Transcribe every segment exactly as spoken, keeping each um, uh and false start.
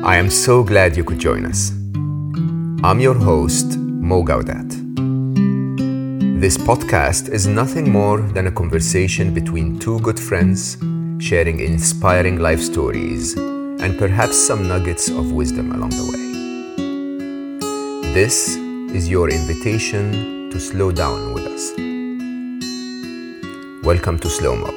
I am so glad you could join us. I'm your host, Mo Gaudat. This podcast is nothing more than a conversation between two good friends sharing inspiring life stories and perhaps some nuggets of wisdom along the way. This is your invitation to slow down with us. Welcome to Slow Mo.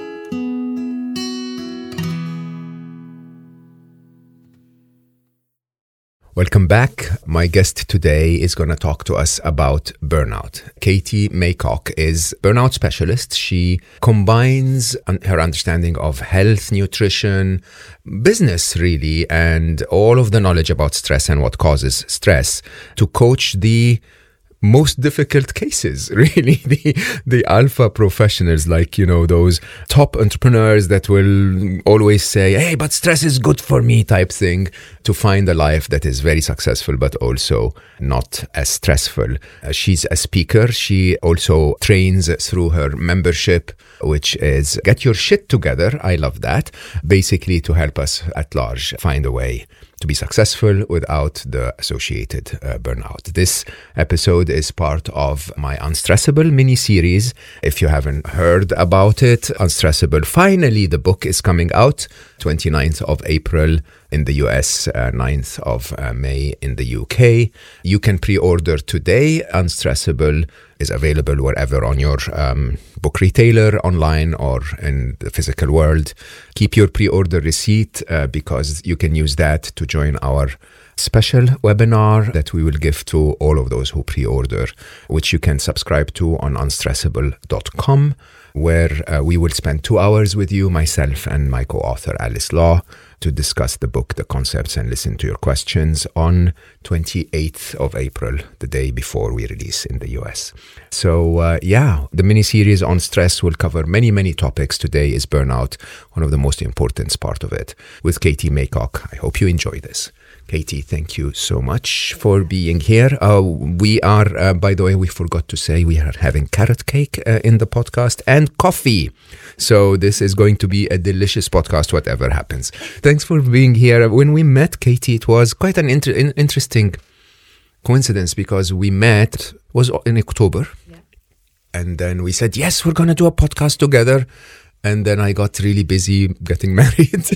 Welcome back. My guest today is going to talk to us about burnout. Katie Maycock is a burnout specialist. She combines her understanding of health, nutrition, business really, and all of the knowledge about stress and what causes stress to coach the most difficult cases, really, the the alpha professionals, like, you know, those top entrepreneurs that will always say, hey, but stress is good for me type thing, to find a life that is very successful, but also not as stressful. Uh, she's a speaker. She also trains through her membership, which is Get Your Shit Together. I love that. Basically to help us at large find a way to be successful without the associated uh, burnout. This episode is part of my Unstressable mini-series. If you haven't heard about it, Unstressable, finally the book is coming out, twenty-ninth of April in the U S, uh, ninth of uh, May in the U K. You can pre-order today. Unstressable is available wherever on your um, book retailer, online, or in the physical world. Keep your pre-order receipt uh, because you can use that to join our special webinar that we will give to all of those who pre-order, which you can subscribe to on unstressable dot com, where uh, we will spend two hours with you, myself and my co-author Alice Law, to discuss the book, the concepts, and listen to your questions on twenty-eighth of April, the day before we release in the U S. So uh, yeah, the mini-series on stress will cover many, many topics. Today is burnout, one of the most important part of it, with Katie Maycock. I hope you enjoy this. Katie, thank you so much for being here. Uh, we are, uh, by the way, we forgot to say we are having carrot cake uh, in the podcast and coffee. So this is going to be a delicious podcast, whatever happens. Thanks for being here. When we met, Katie, it was quite an inter- in- interesting coincidence because we met, was in October. Yeah. And then we said, yes, we're going to do a podcast together. And then I got really busy getting married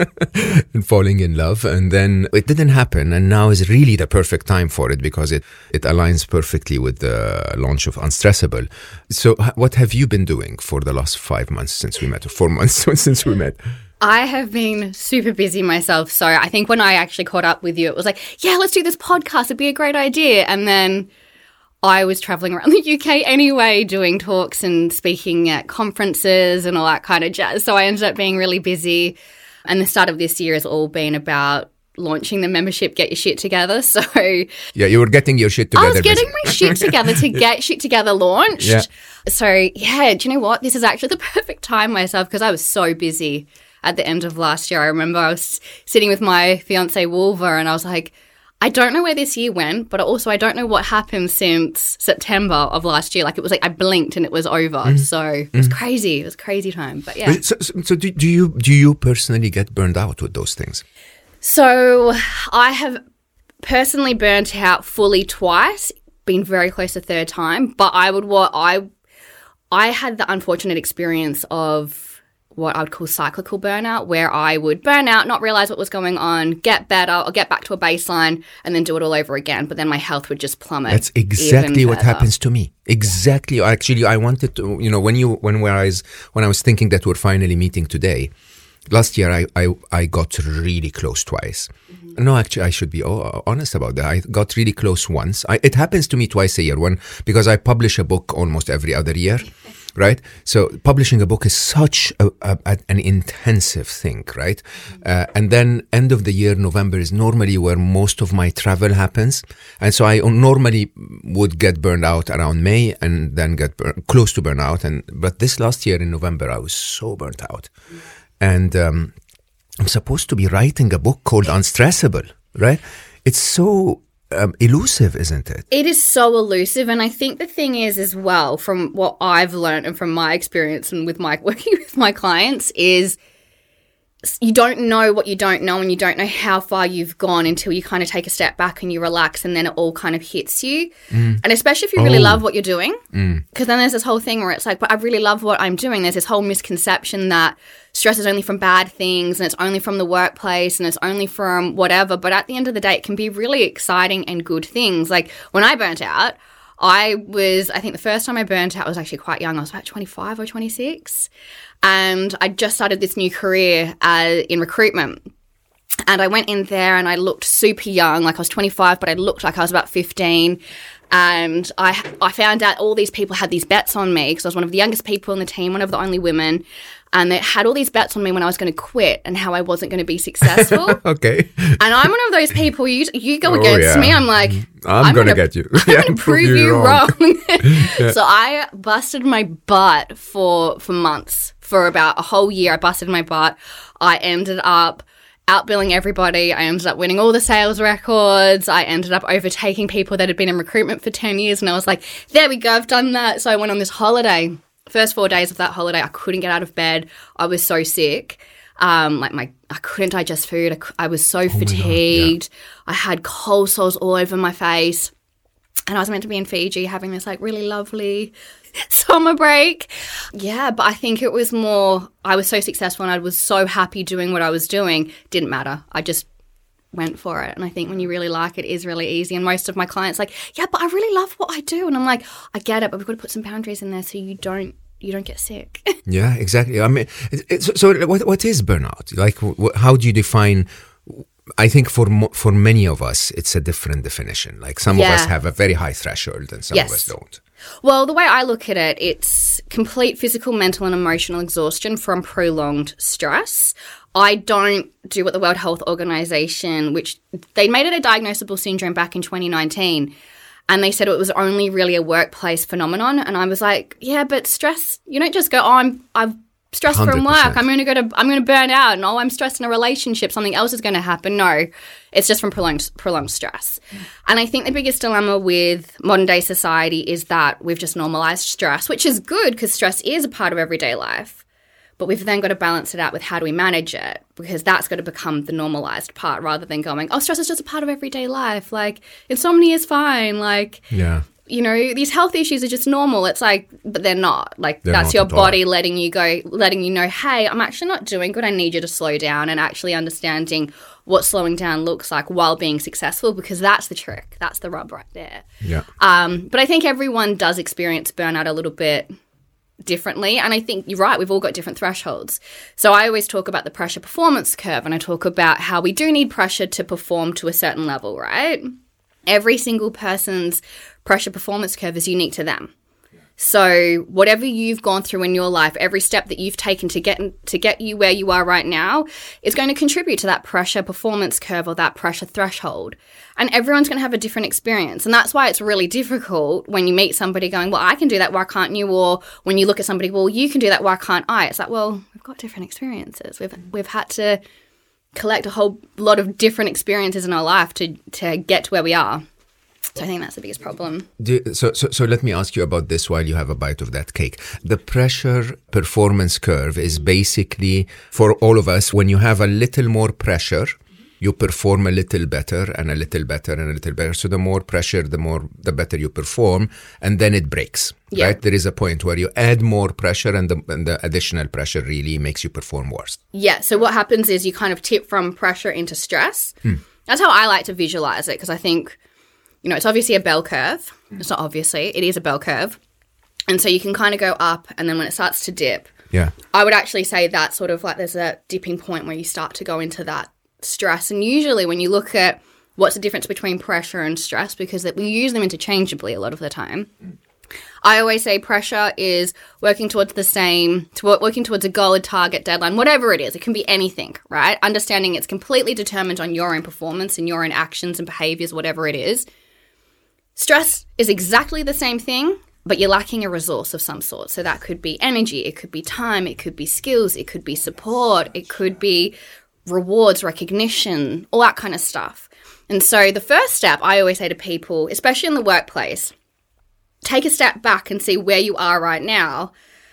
and falling in love. And then it didn't happen. And now is really the perfect time for it because it, it aligns perfectly with the launch of Unstressable. So what have you been doing for the last five months since we met, or four months since we met? I have been super busy myself. So I think when I actually caught up with you, it was like, yeah, let's do this podcast. It'd be a great idea. And then I was traveling around the U K anyway, doing talks and speaking at conferences and all that kind of jazz. So I ended up being really busy. And the start of this year has all been about launching the membership, Get Your Shit Together. So yeah, you were getting your shit together. I was getting my shit together to get Shit Together launched. Yeah. So yeah, do you know what? This is actually the perfect time myself because I was so busy at the end of last year. I remember I was sitting with my fiance Wolver and I was like, I don't know where this year went, but also I don't know what happened since September of last year. Like it was like I blinked and it was over. Mm. So it was mm. crazy. It was a crazy time. But yeah. So, so, so do, do you do you personally get burned out with those things? So I have personally burnt out fully twice, been very close to third time. But I would what I I had the unfortunate experience of what I would call cyclical burnout, where I would burn out, not realize what was going on, get better, or get back to a baseline, and then do it all over again. But then my health would just plummet. That's exactly what happens to me. Exactly. Actually, I wanted to, you know, when you when I was when I was thinking that we're finally meeting today, last year I I, I got really close twice. Mm-hmm. No, actually, I should be honest about that. I got really close once. I, it happens to me twice a year. One because I publish a book almost every other year. Right? So publishing a book is such a, a, an intensive thing, right? Uh, and then end of the year, November is normally where most of my travel happens. And so I normally would get burned out around May and then get burn, close to burnout. And But this last year in November, I was so burnt out. And um, I'm supposed to be writing a book called Unstressable, right? It's so Um, elusive, isn't it? It is so elusive. And I think the thing is as well, from what I've learned and from my experience and with my working with my clients, is you don't know what you don't know, and you don't know how far you've gone until you kind of take a step back and you relax, and then it all kind of hits you. Mm. And especially if you really oh. love what you're doing, because mm. then there's this whole thing where it's like, but I really love what I'm doing. There's this whole misconception that stress is only from bad things, and it's only from the workplace, and it's only from whatever. But at the end of the day, it can be really exciting and good things. Like when I burnt out, I was, I think the first time I burnt out, I was actually quite young. I was about twenty-five or twenty-six. And I just started this new career uh, in recruitment. And I went in there and I looked super young, like I was twenty-five, but I looked like I was about fifteen. And I I found out all these people had these bets on me because I was one of the youngest people in the team, one of the only women. And they had all these bets on me when I was going to quit and how I wasn't going to be successful. Okay. And I'm one of those people, you you go oh, against yeah. me, I'm like, I'm, I'm going to get you. I'm yeah, going to prove you, you wrong. wrong. yeah. So I busted my butt for for months, for about a whole year. I busted my butt. I ended up outbilling everybody. I ended up winning all the sales records. I ended up overtaking people that had been in recruitment for ten years. And I was like, there we go, I've done that. So I went on this holiday. First four days of that holiday, I couldn't get out of bed. I was so sick. Um, like my, I couldn't digest food. I, I was so oh fatigued. Yeah. I had cold sores all over my face. And I was meant to be in Fiji having this like really lovely summer break. Yeah, but I think it was more, I was so successful and I was so happy doing what I was doing. Didn't matter. I just went for it. And I think when you really like it, it is really easy. And most of my clients are like, yeah, but I really love what I do. And I'm like, I get it, but we've got to put some boundaries in there so you don't you don't get sick. Yeah, exactly. I mean, it's, so what what is burnout? Like, wh- how do you define? I think for mo- for many of us, it's a different definition. Like some yeah. of us have a very high threshold, and some yes. of us don't. Well, the way I look at it, it's complete physical, mental, and emotional exhaustion from prolonged stress. I don't do what the World Health Organization, which they made it a diagnosable syndrome back in twenty nineteen. And they said it was only really a workplace phenomenon. And I was like, yeah, but stress, you don't just go, oh, I'm I've stressed one hundred percent from work. I'm going to go to, I'm going to burn out. And oh, I'm stressed in a relationship. Something else is going to happen. No, it's just from prolonged, prolonged stress. Mm. And I think the biggest dilemma with modern day society is that we've just normalized stress, which is good because stress is a part of everyday life. But we've then got to balance it out with how do we manage it, because that's got to become the normalized part rather than going, oh, stress is just a part of everyday life. Like insomnia is fine. Like, yeah. you know, these health issues are just normal. It's like, but they're not. Like they're that's not your body letting you go, letting you know, hey, I'm actually not doing good. I need you to slow down, and actually understanding what slowing down looks like while being successful, because that's the trick. That's the rub right there. Yeah. Um, but I think everyone does experience burnout a little bit differently, and I think you're right, we've all got different thresholds. So I always talk about the pressure performance curve, and I talk about how we do need pressure to perform to a certain level, right? Every single person's pressure performance curve is unique to them. So whatever you've gone through in your life, every step that you've taken to get to get you where you are right now is going to contribute to that pressure performance curve or that pressure threshold. And everyone's going to have a different experience. And that's why it's really difficult when you meet somebody going, well, I can do that, why can't you? Or when you look at somebody, well, you can do that, why can't I? It's like, well, we've got different experiences. We've we've had to collect a whole lot of different experiences in our life to to get to where we are. So I think that's the biggest problem. Do, so, so, so let me ask you about this while you have a bite of that cake. The pressure performance curve is basically, for all of us, when you have a little more pressure, you perform a little better and a little better and a little better. So the more pressure, the more, the better you perform, and then it breaks, yeah. right? There is a point where you add more pressure, and the, and the additional pressure really makes you perform worse. Yeah. So what happens is you kind of tip from pressure into stress. Hmm. That's how I like to visualize it, because I think, you know, it's obviously a bell curve. It's not obviously, it is a bell curve. And so you can kind of go up, and then when it starts to dip, yeah, I would actually say that sort of like there's a dipping point where you start to go into that stress. And usually when you look at what's the difference between pressure and stress, because we use them interchangeably a lot of the time, I always say pressure is working towards the same, to working towards a goal, a target, deadline, whatever it is. It can be anything, right? Understanding it's completely determined on your own performance and your own actions and behaviors, whatever it is. Stress is exactly the same thing, but you're lacking a resource of some sort. So that could be energy, it could be time, it could be skills, it could be support, it could be rewards, recognition, all that kind of stuff. And so the first step I always say to people, especially in the workplace, take a step back and see where you are right now,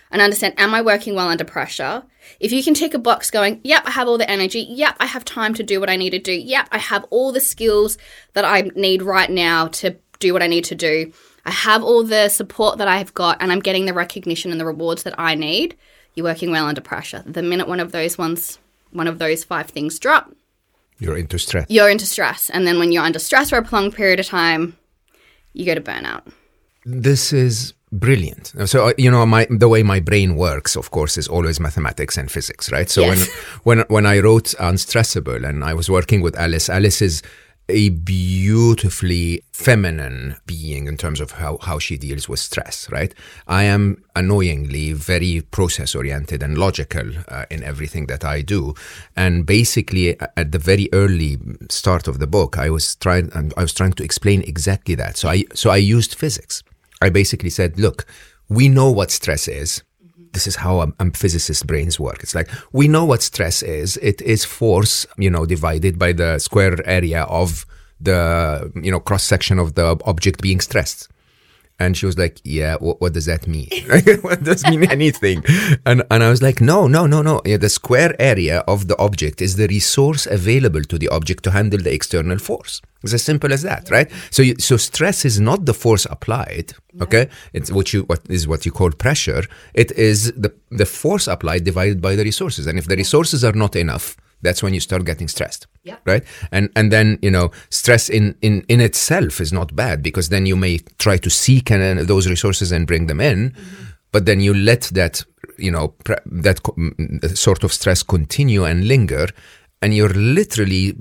and understand, am I working well under pressure? If you can tick a box going, yep, I have all the energy. Yep, I have time to do what I need to do. Yep, I have all the skills that I need right now to do what I need to do. I have all the support that I've got, and I'm getting the recognition and the rewards that I need. You're working well under pressure. The minute one of those ones, one of those five things drop, you're into stress. You're into stress. And then when you're under stress for a prolonged period of time, you go to burnout. This is brilliant. So, you know, my the way my brain works, of course, is always mathematics and physics, right? So yes. when when when I wrote Unstressable and I was working with Alice, Alice is a beautifully feminine being in terms of how, how she deals with stress, right? I am annoyingly very process-oriented and logical uh, in everything that I do. And basically, at the very early start of the book, I was trying I was trying to explain exactly that. So I so I used physics. I basically said, look, we know what stress is. This is how um, um, physicist brains work. It's like, we know what stress is. It is force, you know, divided by the square area of the, you know, cross section of the object being stressed. And she was like, yeah, what, what does that mean? What does mean anything? And and I was like, no, no, no, no. Yeah, the square area of the object is the resource available to the object to handle the external force. It's as simple as that, right? So you, so stress is not the force applied, okay? It's what you what is what you call pressure. It is the the force applied divided by the resources. And if the resources are not enough, that's when you start getting stressed, yeah. right? And and then, you know, stress in, in, in itself is not bad, because then you may try to seek an, those resources and bring them in, mm-hmm. but then you let that, you know, pre- that co- sort of stress continue and linger, and you're literally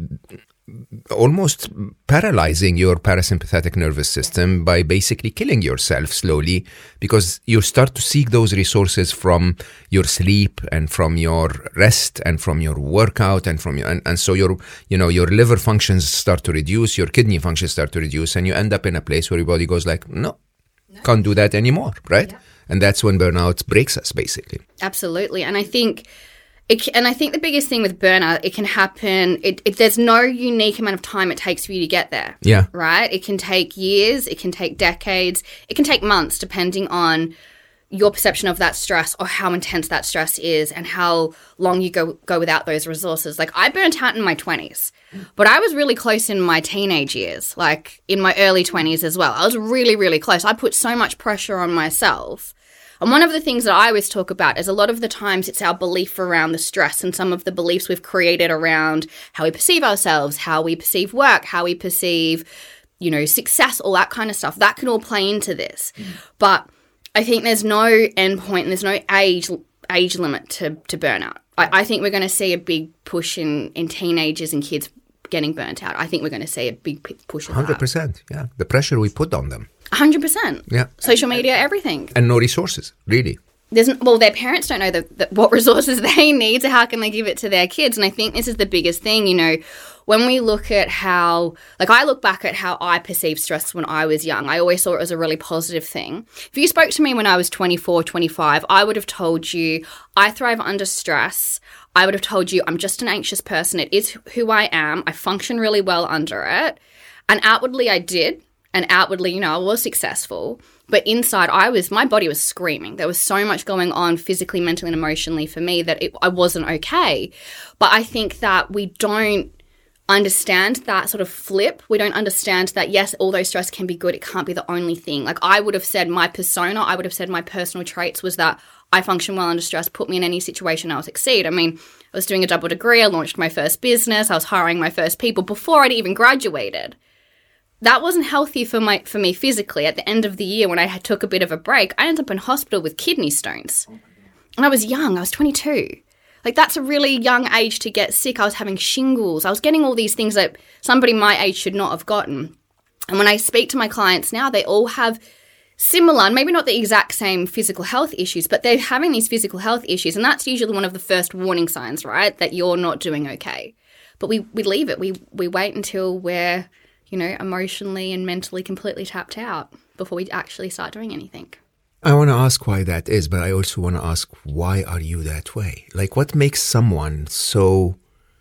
almost paralyzing your parasympathetic nervous system by basically killing yourself slowly, because you start to seek those resources from your sleep and from your rest and from your workout and from your, and, and so your, you know, your liver functions start to reduce, your kidney functions start to reduce, and you end up in a place where your body goes like, no, no. can't do that anymore, right? Yeah. And that's when burnout breaks us, basically. Absolutely. And I think It, and I think the biggest thing with burnout, it can happen, it, it, there's no unique amount of time it takes for you to get there. Yeah. Right? It can take years, it can take decades, it can take months, depending on your perception of that stress or how intense that stress is and how long you go, go without those resources. Like, I burnt out in my twenties, but I was really close in my teenage years, like in my early twenties as well. I was really, really close. I put so much pressure on myself. And one of the things that I always talk about is a lot of the times it's our belief around the stress and some of the beliefs we've created around how we perceive ourselves, how we perceive work, how we perceive, you know, success, all that kind of stuff. That can all play into this. Mm. But I think there's no end point and there's no age age limit to, to burnout. I, I think we're going to see a big push in, in teenagers and kids getting burnt out. I think we're going to see a big push of one hundred percent, that. Yeah. The pressure we put on them. one hundred percent. Yeah. Social media, everything. And no resources, really. There's, well, their parents don't know the, the, what resources they need, so how can they give it to their kids? And I think this is the biggest thing, you know, when we look at how, like I look back at how I perceived stress when I was young, I always saw it as a really positive thing. If you spoke to me when I was twenty-four, twenty-five, I would have told you I thrive under stress. I would have told you I'm just an anxious person. It is who I am. I function really well under it. And outwardly I did. And outwardly, you know, I was successful. But inside, I was, my body was screaming. There was so much going on physically, mentally, and emotionally for me that it, I wasn't okay. But I think that we don't understand that sort of flip. We don't understand that, yes, although stress can be good, it can't be the only thing. Like I would have said my persona, I would have said my personal traits was that I function well under stress, put me in any situation, I'll succeed. I mean, I was doing a double degree, I launched my first business, I was hiring my first people before I'd even graduated. That wasn't healthy for my for me physically. At the end of the year, when I had took a bit of a break, I ended up in hospital with kidney stones. And I was young. I was twenty-two. Like, that's a really young age to get sick. I was having shingles. I was getting all these things that somebody my age should not have gotten. And when I speak to my clients now, they all have similar, and maybe not the exact same physical health issues, but they're having these physical health issues. And that's usually one of the first warning signs, right, that you're not doing okay. But we, we leave it. We, we wait until we're, you know, emotionally and mentally completely tapped out before we actually start doing anything. I want to ask why that is, but I also want to ask, why are you that way? Like, what makes someone so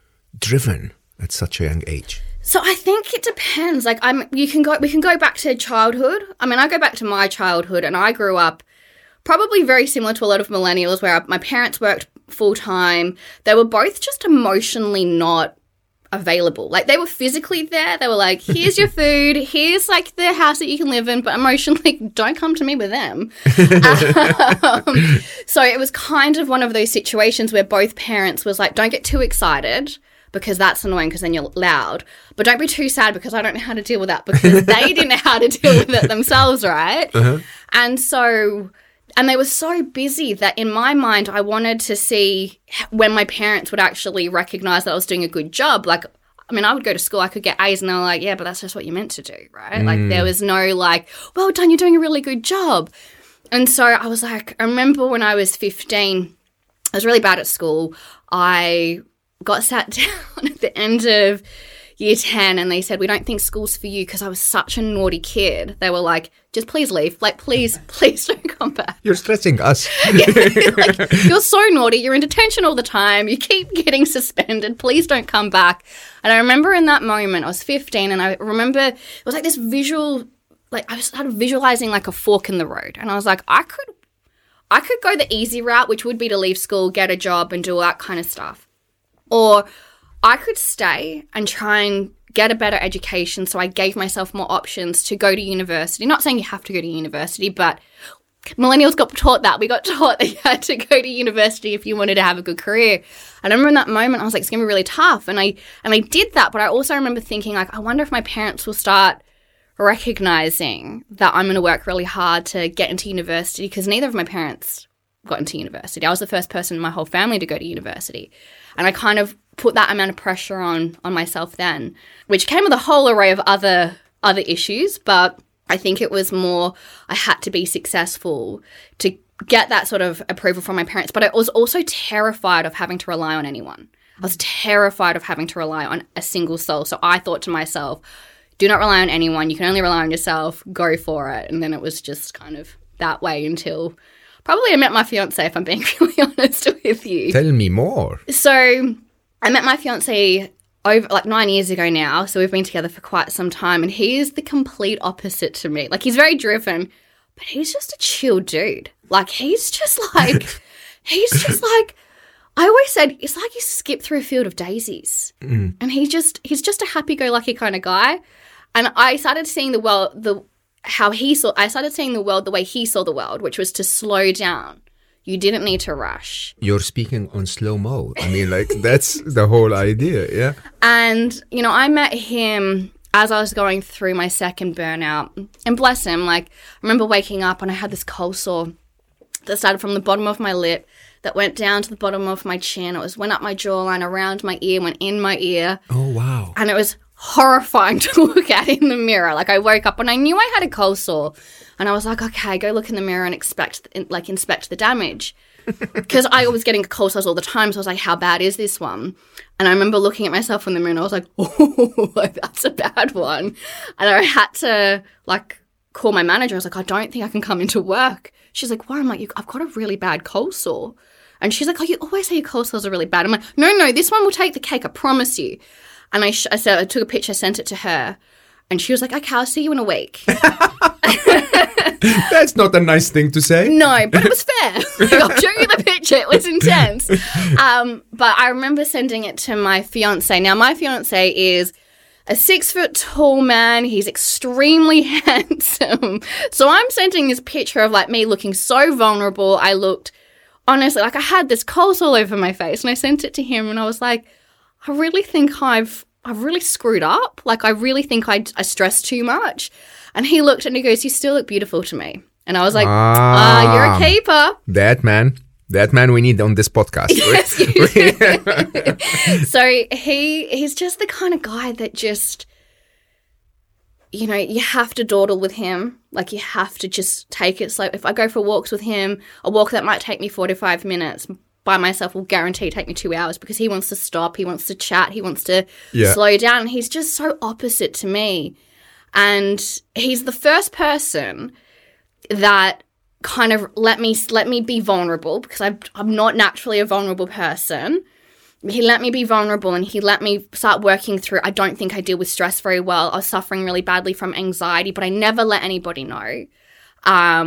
driven at such a young age? So I think it depends. Like, I'm, you can go, we can go back to childhood. I mean, I go back to my childhood, and I grew up probably very similar to a lot of millennials where my parents worked full-time. They were both just emotionally not available. Like, they were physically there. They were like, here's your food, here's like the house that you can live in, but emotionally, don't come to me with them. um, so it was kind of one of those situations where both parents was like, don't get too excited because that's annoying because then you're loud, but don't be too sad because I don't know how to deal with that because they didn't know how to deal with it themselves, right? Uh-huh. And so... And they were so busy that in my mind, I wanted to see when my parents would actually recognize that I was doing a good job. Like, I mean, I would go to school, I could get A's and they were like, yeah, but that's just what you're meant to do, right? Mm. Like, there was no like, well done, you're doing a really good job. And so I was like, I remember when I was fifteen, I was really bad at school. I got sat down at the end of year ten and they said, we don't think school's for you because I was such a naughty kid. They were like, just please leave. Like, please, please don't come back. You're stressing us. Like, you're so naughty. You're in detention all the time. You keep getting suspended. Please don't come back. And I remember in that moment, I was fifteen and I remember it was like this visual, like I started visualizing like a fork in the road. And I was like, I could, I could go the easy route, which would be to leave school, get a job and do all that kind of stuff. Or I could stay and try and get a better education, so I gave myself more options to go to university. Not saying you have to go to university, but millennials got taught that. We got taught that you had to go to university if you wanted to have a good career. And I remember in that moment, I was like, it's going to be really tough. And I and I did that, but I also remember thinking, like, I wonder if my parents will start recognizing that I'm going to work really hard to get into university, because neither of my parents got into university. I was the first person in my whole family to go to university. And I kind of put that amount of pressure on on myself then, which came with a whole array of other other issues. But I think it was more I had to be successful to get that sort of approval from my parents. But I was also terrified of having to rely on anyone. I was terrified of having to rely on a single soul. So I thought to myself, do not rely on anyone. You can only rely on yourself. Go for it. And then it was just kind of that way until probably I met my fiance, if I'm being really honest with you. Tell me more. So I met my fiance over like nine years ago now, so we've been together for quite some time, and he is the complete opposite to me. Like, he's very driven, but he's just a chill dude. Like, he's just like, he's just like, I always said, it's like you skip through a field of daisies. Mm. And he just, he's just a happy-go-lucky kind of guy. And I started seeing the world, the how he saw, I started seeing the world the way he saw the world, which was to slow down. You didn't need to rush. You're speaking on slow-mo. I mean, like, that's the whole idea, yeah? And, you know, I met him as I was going through my second burnout. And bless him, like, I remember waking up and I had this cold sore that started from the bottom of my lip, that went down to the bottom of my chin. It was went up my jawline, around my ear, went in my ear. Oh, wow. And it was horrifying to look at in the mirror. Like, I woke up and I knew I had a cold sore. And I was like, okay, go look in the mirror and expect, like, inspect the damage. Because I was getting cold sores all the time. So I was like, how bad is this one? And I remember looking at myself in the mirror and I was like, oh, that's a bad one. And I had to, like, call my manager. I was like, I don't think I can come into work. She's like, why? I'm like, I've got a really bad cold sore. And she's like, oh, you always say your cold sores are really bad. I'm like, no, no, this one will take the cake, I promise you. And I, sh- I said, I took a picture, sent it to her. And she was like, okay, I'll see you in a week. That's not a nice thing to say. No, but it was fair. Like, I'll show you the picture. It was intense. Um, but I remember sending it to my fiance. Now, my fiance is a six foot tall man. He's extremely handsome. So I'm sending this picture of like me looking so vulnerable. I looked, honestly, like I had this cold all over my face. And I sent it to him and I was like, I really think I've I've really screwed up. Like, I really think I, I stressed too much. And he looked and he goes, you still look beautiful to me. And I was like, ah, uh, you're a keeper. That man. That man we need on this podcast. Yes, you do. So he he's just the kind of guy that just, you know, you have to dawdle with him. Like, you have to just take it slow. If I go for walks with him, a walk that might take me forty-five minutes by myself will guarantee take me two hours because he wants to stop, he wants to chat, he wants to yeah. slow down. And he's just so opposite to me. And he's the first person that kind of let me let me be vulnerable, because I'm, I'm not naturally a vulnerable person. He let me be vulnerable and he let me start working through, I don't think I deal with stress very well. I was suffering really badly from anxiety, but I never let anybody know. Um,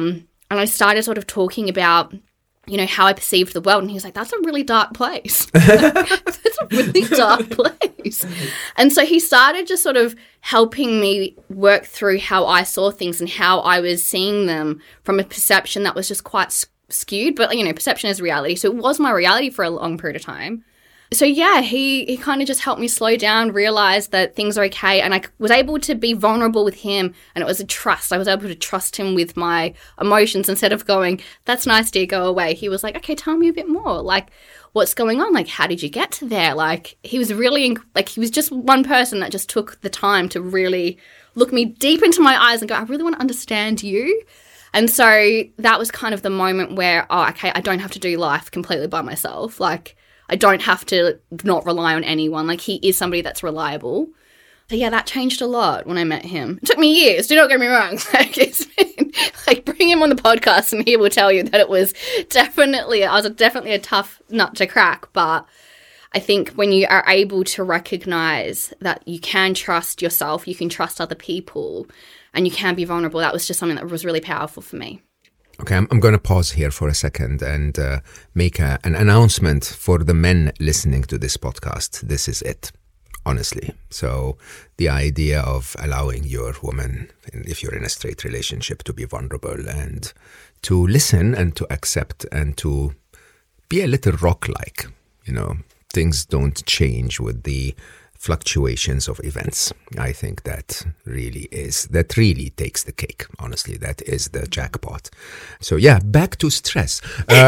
And I started sort of talking about, you know, how I perceived the world. And he was like, that's a really dark place. That's a really dark place. And so he started just sort of helping me work through how I saw things and how I was seeing them from a perception that was just quite skewed. But, you know, perception is reality. So it was my reality for a long period of time. So, yeah, he, he kind of just helped me slow down, realize that things are okay. And I was able to be vulnerable with him. And it was a trust. I was able to trust him with my emotions instead of going, that's nice, dear, go away. He was like, okay, tell me a bit more. Like, what's going on? Like, how did you get to there? Like, he was really, like, he was just one person that just took the time to really look me deep into my eyes and go, I really want to understand you. And so that was kind of the moment where, oh, okay, I don't have to do life completely by myself. Like, I don't have to not rely on anyone. Like, he is somebody that's reliable. So, yeah, that changed a lot when I met him. It took me years. Do not get me wrong. Like, it's been, like, bring him on the podcast and he will tell you that it was definitely, I was definitely a tough nut to crack. But I think when you are able to recognize that you can trust yourself, you can trust other people, and you can be vulnerable, that was just something that was really powerful for me. Okay, I'm, I'm going to pause here for a second and uh, make a, an announcement for the men listening to this podcast. This is it, honestly. So the idea of allowing your woman, if you're in a straight relationship, to be vulnerable and to listen and to accept and to be a little rock-like. You know, things don't change with the fluctuations of events. I think that really is, that really takes the cake. Honestly, that is the jackpot. So yeah, back to stress.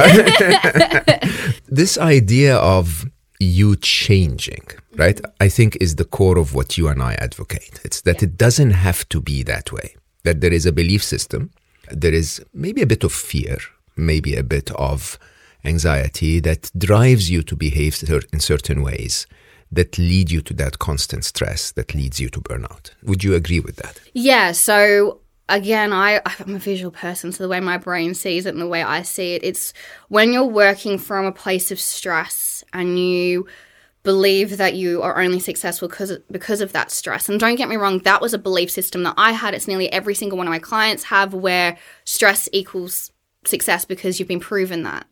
Uh, this idea of you changing, right, I think is the core of what you and I advocate. It's that yeah. It doesn't have to be that way. That there is a belief system, there is maybe a bit of fear, maybe a bit of anxiety that drives you to behave in certain ways that lead you to that constant stress, that leads you to burnout. Would you agree with that? Yeah, so again, I, I'm a visual person, so the way my brain sees it and the way I see it, it's when you're working from a place of stress and you believe that you are only successful because because of that stress. And don't get me wrong, that was a belief system that I had. It's nearly every single one of my clients have, where stress equals success because you've been proven that.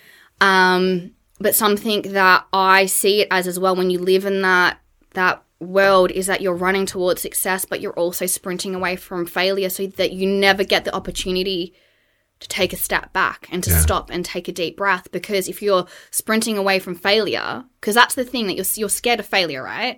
Um... But something that I see it as as well when you live in that that world is that you're running towards success, but you're also sprinting away from failure, so that you never get the opportunity to take a step back and to yeah. stop and take a deep breath. Because if you're sprinting away from failure, because that's the thing, that you're, you're scared of failure, right?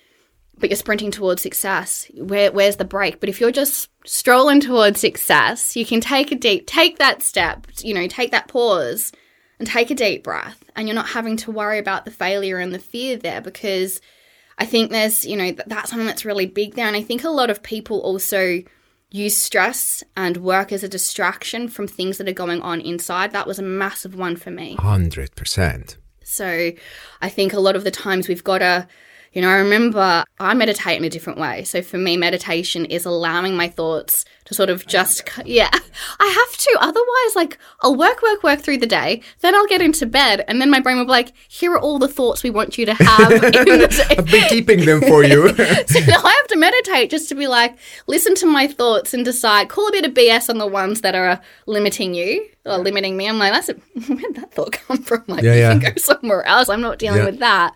But you're sprinting towards success. Where, where's the break? But if you're just strolling towards success, you can take a deep, take that step, you know, take that pause and take a deep breath, and you're not having to worry about the failure and the fear there, because I think there's, you know, that's something that's really big there. And I think a lot of people also use stress and work as a distraction from things that are going on inside. That was a massive one for me. one hundred percent. So I think a lot of the times we've got to, you know, I remember I meditate in a different way. So for me, meditation is allowing my thoughts to sort of just, yeah, I have to. Otherwise, like, I'll work, work, work through the day. Then I'll get into bed. And then my brain will be like, here are all the thoughts we want you to have. In the day. I've been keeping them for you. So now I have to meditate just to be like, listen to my thoughts and decide, call a bit of B S on the ones that are limiting you or limiting me. I'm like, that's a, where'd that thought come from? Like, yeah, you yeah. can go somewhere else. I'm not dealing yeah. with that.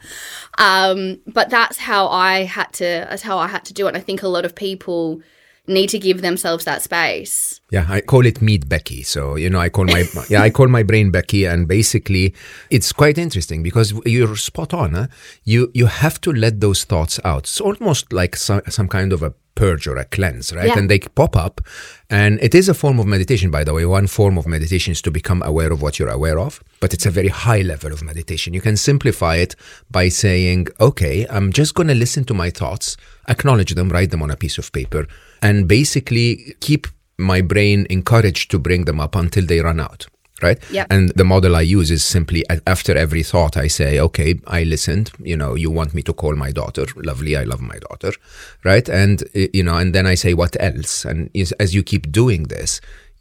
Um, but that's how I had to, that's how I had to do it. And I think a lot of people need to give themselves that space. Yeah, I call it Meet Becky. So, you know, I call my yeah, I call my brain Becky, and basically it's quite interesting because you're spot on. Huh? You you have to let those thoughts out. It's almost like some, some kind of a purge or a cleanse, right? Yeah. And they pop up, and it is a form of meditation, by the way. One form of meditation is to become aware of what you're aware of, but it's a very high level of meditation. You can simplify it by saying, okay, I'm just going to listen to my thoughts, acknowledge them, write them on a piece of paper, and basically keep my brain encouraged to bring them up until they run out. Right? Yep. And the model I use is simply after every thought, I say, okay, I listened, you know, you want me to call my daughter. Lovely. I love my daughter. Right. And, you know, and then I say, what else? And as you keep doing this,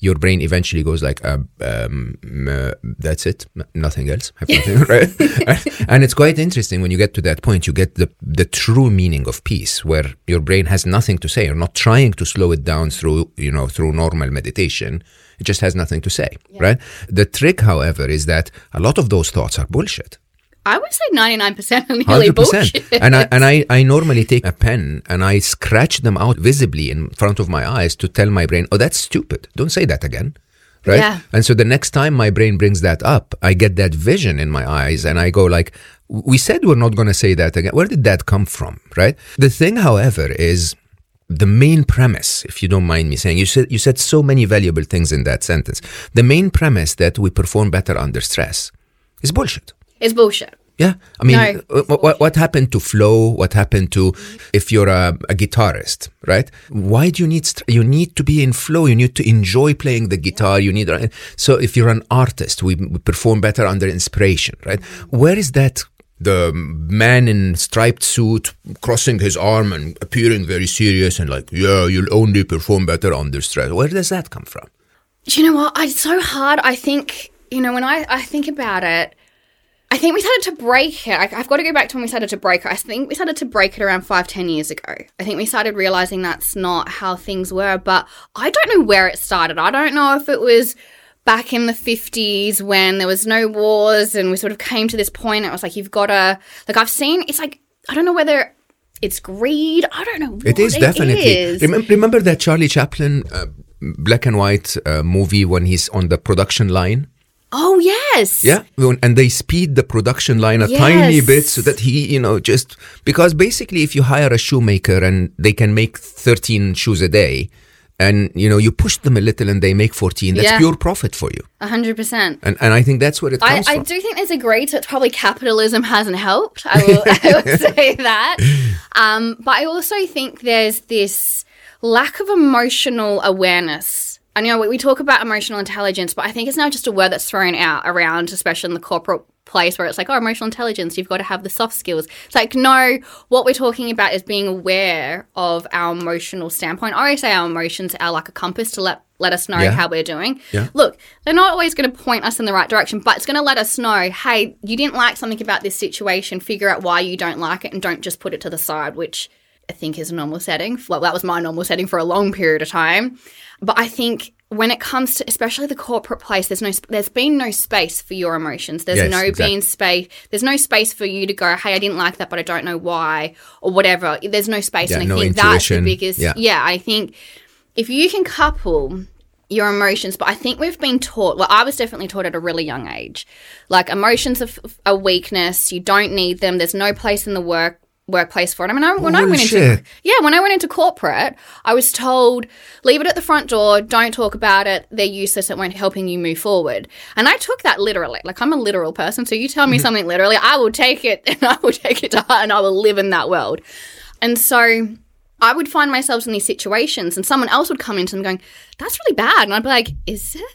your brain eventually goes like, uh, um, uh, that's it, nothing else. Have nothing, right? and, and it's quite interesting when you get to that point, you get the, the true meaning of peace, where your brain has nothing to say. You're not trying to slow it down through, you know, through normal meditation. It just has nothing to say, yeah. right? The trick, however, is that a lot of those thoughts are bullshit. I would say ninety-nine percent are nearly bullshit. And I and I, I normally take a pen and I scratch them out visibly in front of my eyes to tell my brain, oh, that's stupid. Don't say that again. Right? Yeah. And so the next time my brain brings that up, I get that vision in my eyes and I go like, we said we're not going to say that again. Where did that come from? Right? The thing, however, is the main premise, if you don't mind me saying, you said, you said so many valuable things in that sentence. The main premise that we perform better under stress is bullshit. It's bullshit. Yeah. I mean, no, what, what happened to flow? What happened to, if you're a, a guitarist, right? Why do you need, st- you need to be in flow. You need to enjoy playing the guitar. You need, so if you're an artist, we, we perform better under inspiration, right? Where is that? The man in striped suit crossing his arm and appearing very serious and like, yeah, you'll only perform better under stress. Where does that come from? Do you know what? It's so hard. I think, you know, when I, I think about it, I think we started to break it. I, I've got to go back to when we started to break it. I think we started to break it around five, ten years ago. I think we started realizing that's not how things were, but I don't know where it started. I don't know if it was back in the fifties when there was no wars and we sort of came to this point. It was like, you've got to, like I've seen, it's like, I don't know whether it's greed. I don't know what it is. It definitely. is. Remember, remember that Charlie Chaplin uh, black and white uh, movie when he's on the production line? Oh, yes. Yeah. And they speed the production line a yes. tiny bit so that he, you know, just because basically if you hire a shoemaker and they can make thirteen shoes a day and, you know, you push them a little and they make fourteen, that's yeah. pure profit for you. A hundred percent. And and I think that's where it comes I, from. I do think there's a greed to it. Probably capitalism hasn't helped. I will, I will say that. Um, but I also think there's this lack of emotional awareness. I know we talk about emotional intelligence, but I think it's now just a word that's thrown out around, especially in the corporate place where it's like, oh, emotional intelligence, you've got to have the soft skills. It's like, no, what we're talking about is being aware of our emotional standpoint. I always say our emotions are like a compass to let, let us know yeah. how we're doing. Yeah. Look, they're not always going to point us in the right direction, but it's going to let us know, hey, you didn't like something about this situation, figure out why you don't like it and don't just put it to the side, which I think is a normal setting. Well, that was my normal setting for a long period of time. But I think when it comes to especially the corporate place, there's no there's been no space for your emotions. There's yes, no exactly. being space. There's no space for you to go, hey, I didn't like that, but I don't know why, or whatever. There's no space, yeah, and I no think intuition. that's the biggest. Yeah. yeah, I think if you can couple your emotions, but I think we've been taught, well, I was definitely taught at a really young age, like emotions are a weakness. You don't need them. There's no place in the work. workplace for it. I mean, I, when Holy I went shit. into yeah, when I went into corporate, I was told leave it at the front door, don't talk about it. They're useless. It won't helping you move forward. And I took that literally. Like I'm a literal person, so you tell me something literally, I will take it and I will take it to heart and I will live in that world. And so I would find myself in these situations and someone else would come into them going, that's really bad. And I'd be like, is it?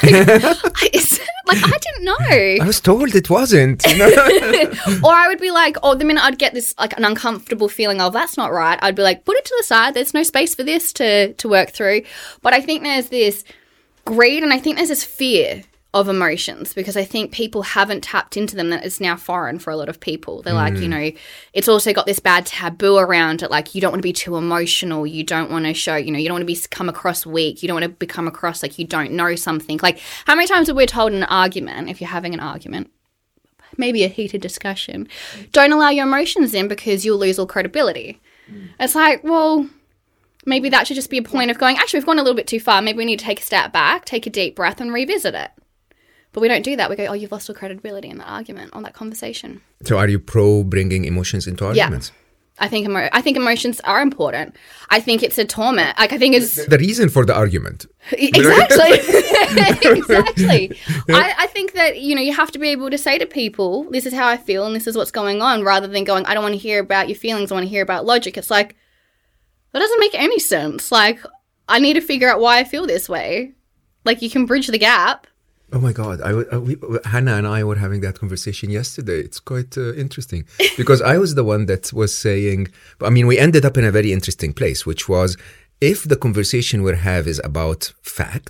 Like, is it? Like, I didn't know. I was told it wasn't. You know? Or I would be like, oh, the minute I'd get this, like, an uncomfortable feeling, oh, that's not right, I'd be like, put it to the side. There's no space for this to, to work through. But I think there's this greed and I think there's this fear of emotions because I think people haven't tapped into them. That it's now foreign for a lot of people. They're mm. like, you know, it's also got this bad taboo around it. Like you don't want to be too emotional. You don't want to show, you know, you don't want to be come across weak. You don't want to become across like you don't know something. Like how many times have we told in an argument, if you're having an argument, maybe a heated discussion, don't allow your emotions in because you'll lose all credibility. Mm. It's like, well, maybe that should just be a point of going, actually, we've gone a little bit too far. Maybe we need to take a step back, take a deep breath and revisit it. But we don't do that. We go, oh, you've lost all credibility in that argument, on that conversation. So are you pro bringing emotions into arguments? Yeah. I think emo- I think emotions are important. I think it's a torment. Like I think it's... The reason for the argument. Exactly. exactly. I, I think that, you know, you have to be able to say to people, this is how I feel and this is what's going on, rather than going, I don't want to hear about your feelings. I want to hear about logic. It's like, that doesn't make any sense. Like, I need to figure out why I feel this way. Like, you can bridge the gap. Oh my God, I, uh, we, Hannah and I were having that conversation yesterday. It's quite uh, interesting because I was the one that was saying, I mean, we ended up in a very interesting place, which was if the conversation we have is about facts,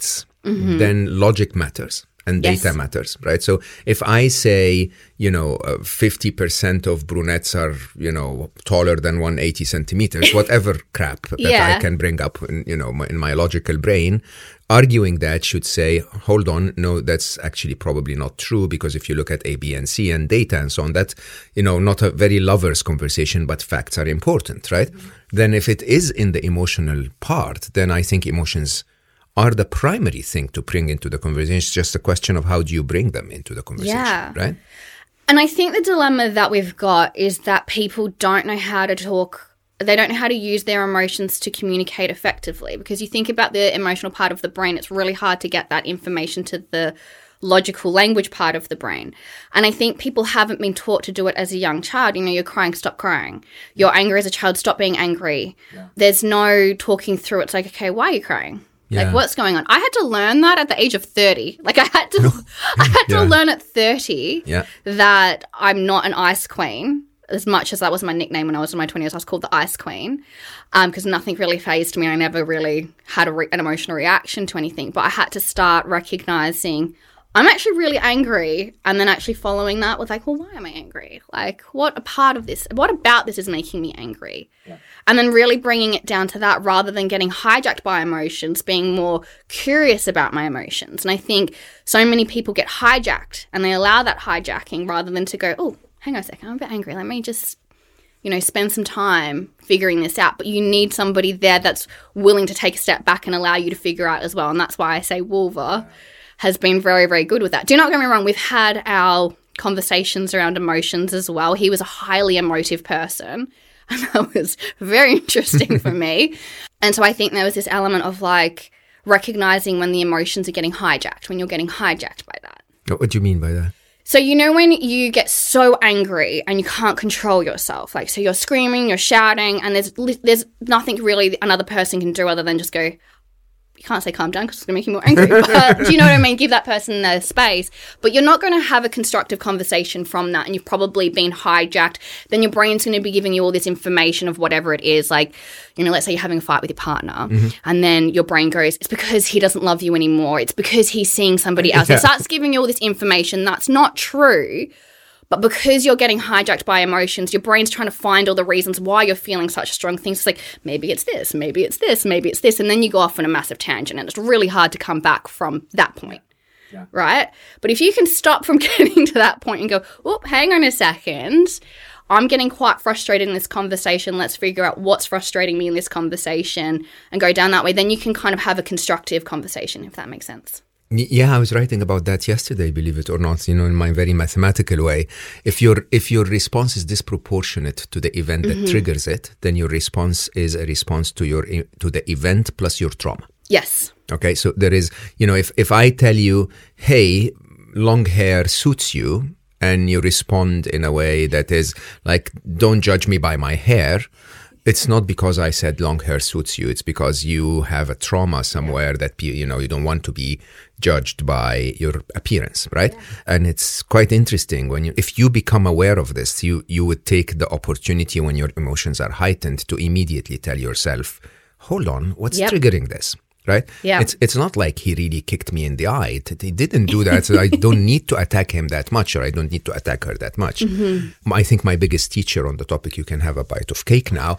mm-hmm. then logic matters. And yes. data matters, right? So if I say, you know, uh, fifty percent of brunettes are, you know, taller than one hundred eighty centimeters, whatever crap that yeah. I can bring up, in, you know, my, in my logical brain, arguing that should say, hold on, no, that's actually probably not true, because if you look at A, B, and C and data and so on, that's, you know, not a very lover's conversation, but facts are important, right? Mm-hmm. Then if it is in the emotional part, then I think emotions are the primary thing to bring into the conversation. It's just a question of how do you bring them into the conversation, yeah. right? And I think the dilemma that we've got is that people don't know how to talk, they don't know how to use their emotions to communicate effectively, because you think about the emotional part of the brain, it's really hard to get that information to the logical language part of the brain. And I think people haven't been taught to do it as a young child. You know, you're crying, stop crying. You're angry as a child, stop being angry. Yeah. There's no talking through. It's like, okay, why are you crying? Yeah. Like, what's going on? I had to learn that at the age of thirty. Like, I had to I had to yeah. learn at thirty yeah. that I'm not an ice queen, as much as that was my nickname when I was in my twenties. I was called the Ice Queen because um, nothing really fazed me. I never really had a re- an emotional reaction to anything. But I had to start recognizing I'm actually really angry, and then actually following that with like, well, why am I angry? Like, what a part of this, what about this is making me angry? Yeah. And then really bringing it down to that rather than getting hijacked by emotions, being more curious about my emotions. And I think so many people get hijacked and they allow that hijacking rather than to go, oh, hang on a second, I'm a bit angry. Let me just, you know, spend some time figuring this out. But you need somebody there that's willing to take a step back and allow you to figure out as well. And that's why I say Wolver has been very, very good with that. Do not get me wrong, we've had our conversations around emotions as well. He was a highly emotive person, and that was very interesting for me. And so I think there was this element of like recognizing when the emotions are getting hijacked, when you're getting hijacked by that. What do you mean by that? So you know when you get so angry and you can't control yourself, like so you're screaming, you're shouting, and there's there's nothing really another person can do other than just go, you can't say calm down because it's going to make you more angry. But do you know what I mean? Give that person their space. But you're not going to have a constructive conversation from that, and you've probably been hijacked. Then your brain's going to be giving you all this information of whatever it is. Like, you know, let's say you're having a fight with your partner, mm-hmm. and then your brain goes, it's because he doesn't love you anymore. It's because he's seeing somebody else. Yeah. It starts giving you all this information that's not true. But because you're getting hijacked by emotions, your brain's trying to find all the reasons why you're feeling such strong things. It's like, maybe it's this, maybe it's this, maybe it's this. And then you go off on a massive tangent, and it's really hard to come back from that point, yeah. right? But if you can stop from getting to that point and go, oh, hang on a second, I'm getting quite frustrated in this conversation. Let's figure out what's frustrating me in this conversation and go down that way. Then you can kind of have a constructive conversation, if that makes sense. Yeah, I was writing about that yesterday, believe it or not, you know, in my very mathematical way. If your if your response is disproportionate to the event that mm-hmm. triggers it, then your response is a response to your to the event plus your trauma. Yes. Okay, so there is, you know, if, if I tell you, hey, long hair suits you, and you respond in a way that is like, don't judge me by my hair, it's not because I said long hair suits you. It's because you have a trauma somewhere that, you know, you don't want to be judged by your appearance, right? Yeah. And it's quite interesting when you, if you become aware of this, you, you would take the opportunity when your emotions are heightened to immediately tell yourself, hold on, what's yep. triggering this? Right? Yeah. It's it's not like he really kicked me in the eye. He didn't do that. So I don't need to attack him that much, or I don't need to attack her that much. Mm-hmm. I think my biggest teacher on the topic, you can have a bite of cake now,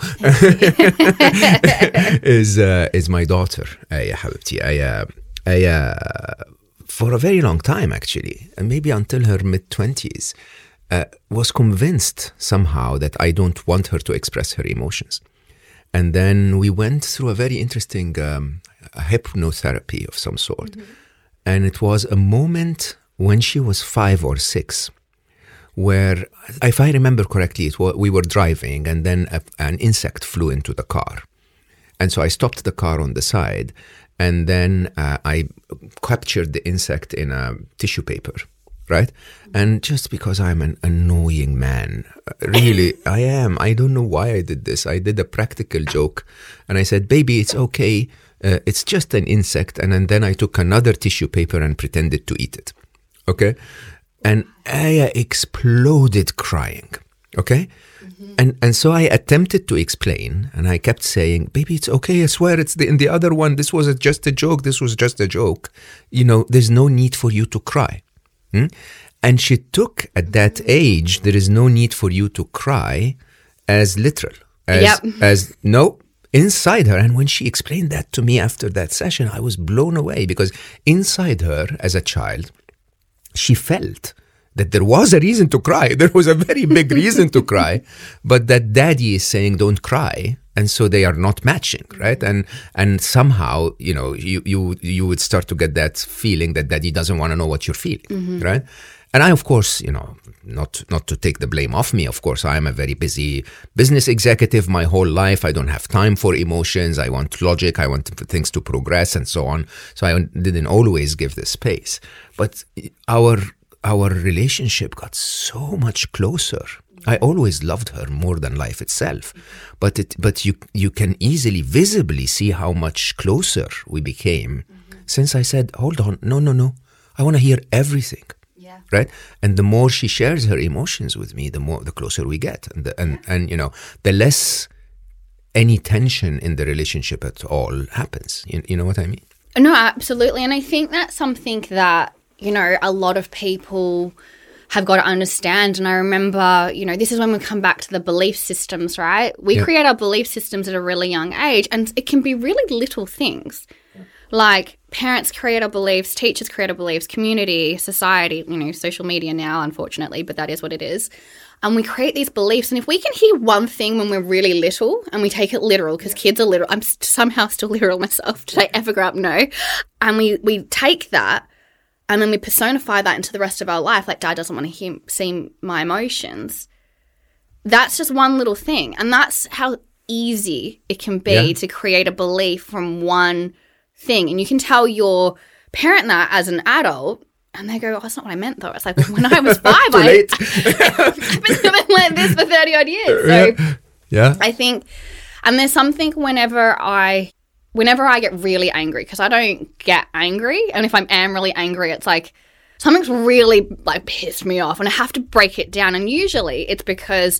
is uh, is my daughter, Aya Habibti. Aya, Aya, for a very long time, actually, and maybe until her mid-twenties, uh, was convinced somehow that I don't want her to express her emotions. And then we went through a very interesting um, hypnotherapy of some sort. Mm-hmm. And it was a moment when she was five or six, where, if I remember correctly, it was, we were driving and then a, an insect flew into the car. And so I stopped the car on the side, and then uh, I captured the insect in a tissue paper. Right? And just because I'm an annoying man, really, I am. I don't know why I did this. I did a practical joke, and I said, baby, it's okay. Uh, it's just an insect. And, and then I took another tissue paper and pretended to eat it. Okay? And Aya exploded crying. Okay? Mm-hmm. Mm-hmm. And and so I attempted to explain, and I kept saying, baby, it's okay. I swear it's the, in the other one. This was a, just a joke. This was just a joke. You know, there's no need for you to cry. Hmm? And she took, at that age, there is no need for you to cry as literal. As, yep. as no, inside her. And when she explained that to me after that session, I was blown away, because inside her as a child, she felt that there was a reason to cry. There was a very big reason to cry, but that daddy is saying, don't cry. And so they are not matching, right? And and somehow, you know, you you you would start to get that feeling that daddy doesn't want to know what you're feeling, mm-hmm. right? And I, of course, you know, not not to take the blame off me, of course, I am a very busy business executive my whole life. I don't have time for emotions. I want logic. I want things to progress and so on. So I didn't always give the space. But our our relationship got so much closer. I always loved her more than life itself. But it, but you you can easily, visibly see how much closer we became mm-hmm. since I said, hold on, no, no, no. I want to hear everything. Yeah. Right? And the more she shares her emotions with me, the more, the closer we get. And, the, and, yeah. and you know, the less any tension in the relationship at all happens. You, you know what I mean? No, absolutely. And I think that's something that, you know, a lot of people have got to understand. And I remember, you know, this is when we come back to the belief systems, right? We yeah. create our belief systems at a really young age, and it can be really little things. Yeah. Like parents create our beliefs, teachers create our beliefs, community, society, you know, social media now, unfortunately, but that is what it is. And we create these beliefs. And if we can hear one thing when we're really little and we take it literal, because yeah. kids are literal, I'm somehow still literal myself. Did I ever grow up? No. And we, we take that, and then we personify that into the rest of our life, like dad doesn't want to hear, see my emotions. That's just one little thing. And that's how easy it can be yeah. to create a belief from one thing. And you can tell your parent that as an adult, and they go, oh, that's not what I meant, though. It's like, when I was five, I, I've been living like this for thirty odd years. So yeah. I think, and there's something whenever I... Whenever I get really angry, because I don't get angry, and if I am really angry, it's like something's really like pissed me off and I have to break it down. And usually it's because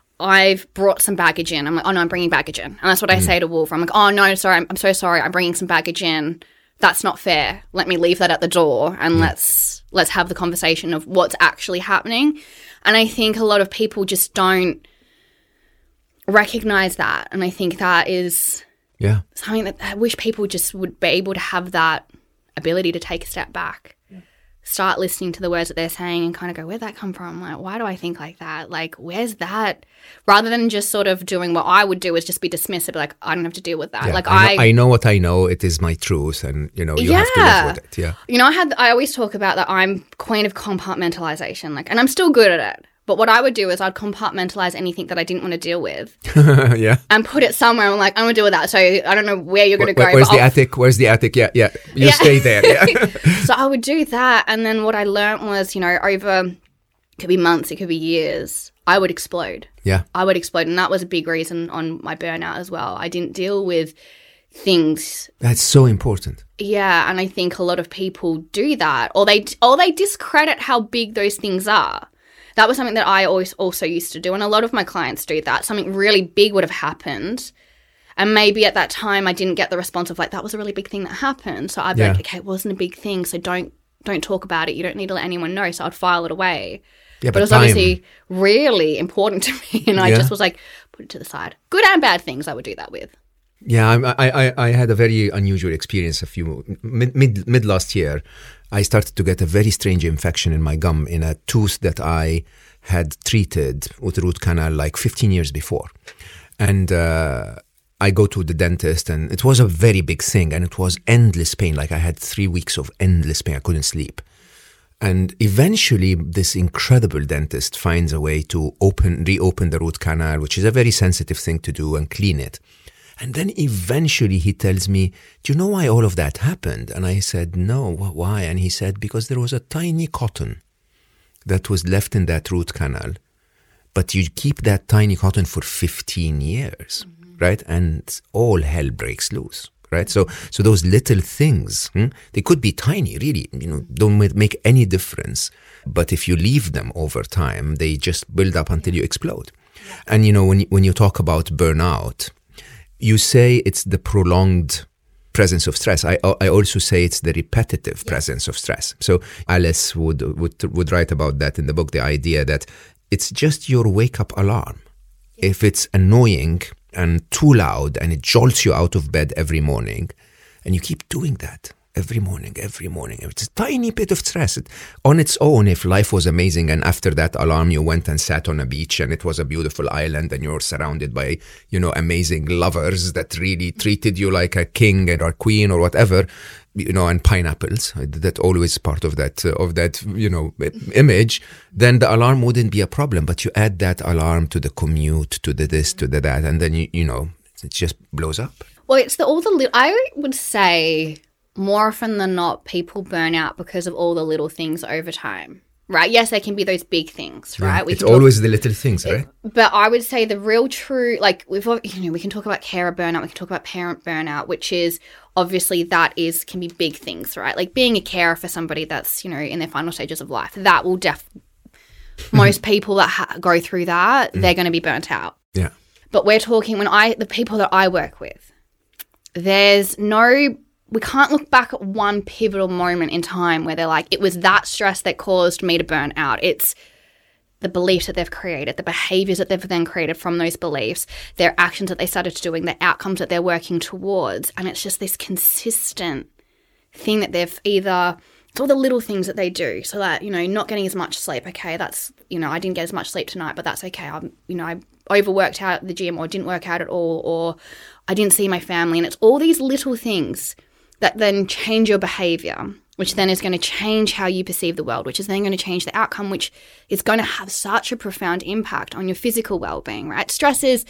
I've brought some baggage in. I'm like, oh no, I'm bringing baggage in. And that's what mm. I say to Wolf. I'm like, oh no, sorry, I'm, I'm so sorry. I'm bringing some baggage in. That's not fair. Let me leave that at the door and mm. let's let's have the conversation of what's actually happening. And I think a lot of people just don't recognize that. And I think that is... Yeah. something that I wish people just would be able to have that ability to take a step back, yeah. start listening to the words that they're saying and kind of go, where'd that come from? Like, why do I think like that? Like, where's that? Rather than just sort of doing what I would do is just be dismissive, like, I don't have to deal with that. Yeah, like, I know, I, I know what I know. It is my truth, and you know you yeah. have to live with it. Yeah. You know, I had I always talk about that I'm queen of compartmentalization, like, and I'm still good at it. But what I would do is I'd compartmentalize anything that I didn't want to deal with. yeah. And put it somewhere. I'm like, I'm going to deal with that. So I don't know where you're going to go. Where's but the I'll... attic? Where's the attic? Yeah, yeah. You yeah. stay there. Yeah. So I would do that. And then what I learned was, you know, over, it could be months, it could be years, I would explode. Yeah. I would explode. And that was a big reason on my burnout as well. I didn't deal with things. That's so important. Yeah. And I think a lot of people do that. Or they, or they discredit how big those things are. That was something that I always also used to do, and a lot of my clients do that. Something really big would have happened, and maybe at that time I didn't get the response of like, that was a really big thing that happened. So I'd be yeah. like, okay, it wasn't a big thing, so don't don't talk about it. You don't need to let anyone know. So I'd file it away. Yeah, but, but it was time. obviously really important to me, and I yeah. just was like, put it to the side. Good and bad things I would do that with. Yeah, I I, I had a very unusual experience a few mid mid, mid last year. I started to get a very strange infection in my gum in a tooth that I had treated with a root canal like fifteen years before. And uh, I go to the dentist, and it was a very big thing, and it was endless pain. Like I had three weeks of endless pain. I couldn't sleep. And eventually this incredible dentist finds a way to open, reopen the root canal, which is a very sensitive thing to do, and clean it. And then eventually he tells me, do you know why all of that happened? And I said, no, why? And he said, because there was a tiny cotton that was left in that root canal, but you keep that tiny cotton for fifteen years, mm-hmm. right? And all hell breaks loose, right? So so those little things, hmm, they could be tiny, really, you know, don't make any difference. But if you leave them over time, they just build up until you explode. And, you know, when, when you talk about burnout, you say it's the prolonged presence of stress. I I also say it's the repetitive yeah. presence of stress. So Alice would, would would write about that in the book, the idea that it's just your wake-up alarm. Yeah. If it's annoying and too loud and it jolts you out of bed every morning, and you keep doing that every morning, every morning, it's a tiny bit of stress. It, on its own, if life was amazing and after that alarm you went and sat on a beach and it was a beautiful island and you're surrounded by, you know, amazing lovers that really treated you like a king or a queen or whatever, you know, and pineapples, that always part of that, uh, of that, you know, image, then the alarm wouldn't be a problem. But you add that alarm to the commute, to the this, to the that, and then, you, you know, it just blows up. Well, it's the all the little, I would say more often than not, people burn out because of all the little things over time, right? Yes, there can be those big things, right? Yeah, we it's always talk, the little things, right? It, but I would say the real true, like, we've, you know, we can talk about carer burnout, we can talk about parent burnout, which is obviously that is, can be big things, right? Like being a carer for somebody that's, you know, in their final stages of life, that will def, most people that ha- go through that, mm. they're going to be burnt out. Yeah. But we're talking, when I, the people that I work with, there's no, we can't look back at one pivotal moment in time where they're like, it was that stress that caused me to burn out. It's the beliefs that they've created, the behaviors that they've then created from those beliefs, their actions that they started doing, the outcomes that they're working towards. And it's just this consistent thing that they've either, it's all the little things that they do. So that, you know, not getting as much sleep. Okay, that's, you know, I didn't get as much sleep tonight, but that's okay. I'm, you know, I overworked out at the gym or didn't work out at all, or I didn't see my family. And it's all these little things that then change your behavior, which then is going to change how you perceive the world, which is then going to change the outcome, which is going to have such a profound impact on your physical well-being, right? Stress is,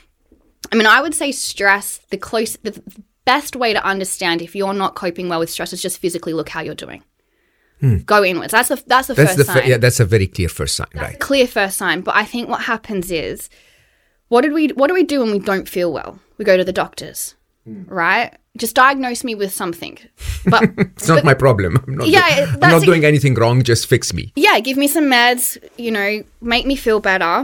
I mean, I would say stress, the close, the best way to understand if you're not coping well with stress is just physically look how you're doing. Hmm. Go inwards. That's the that's the that's first the, sign. Yeah, that's a very clear first sign, that's right? Clear first sign. But I think what happens is, what did we what do we do when we don't feel well? We go to the doctors, hmm. right? Just diagnose me with something. But it's not but, my problem. I'm not, yeah, do, I'm not doing anything wrong. Just fix me. Yeah, give me some meds, you know, make me feel better.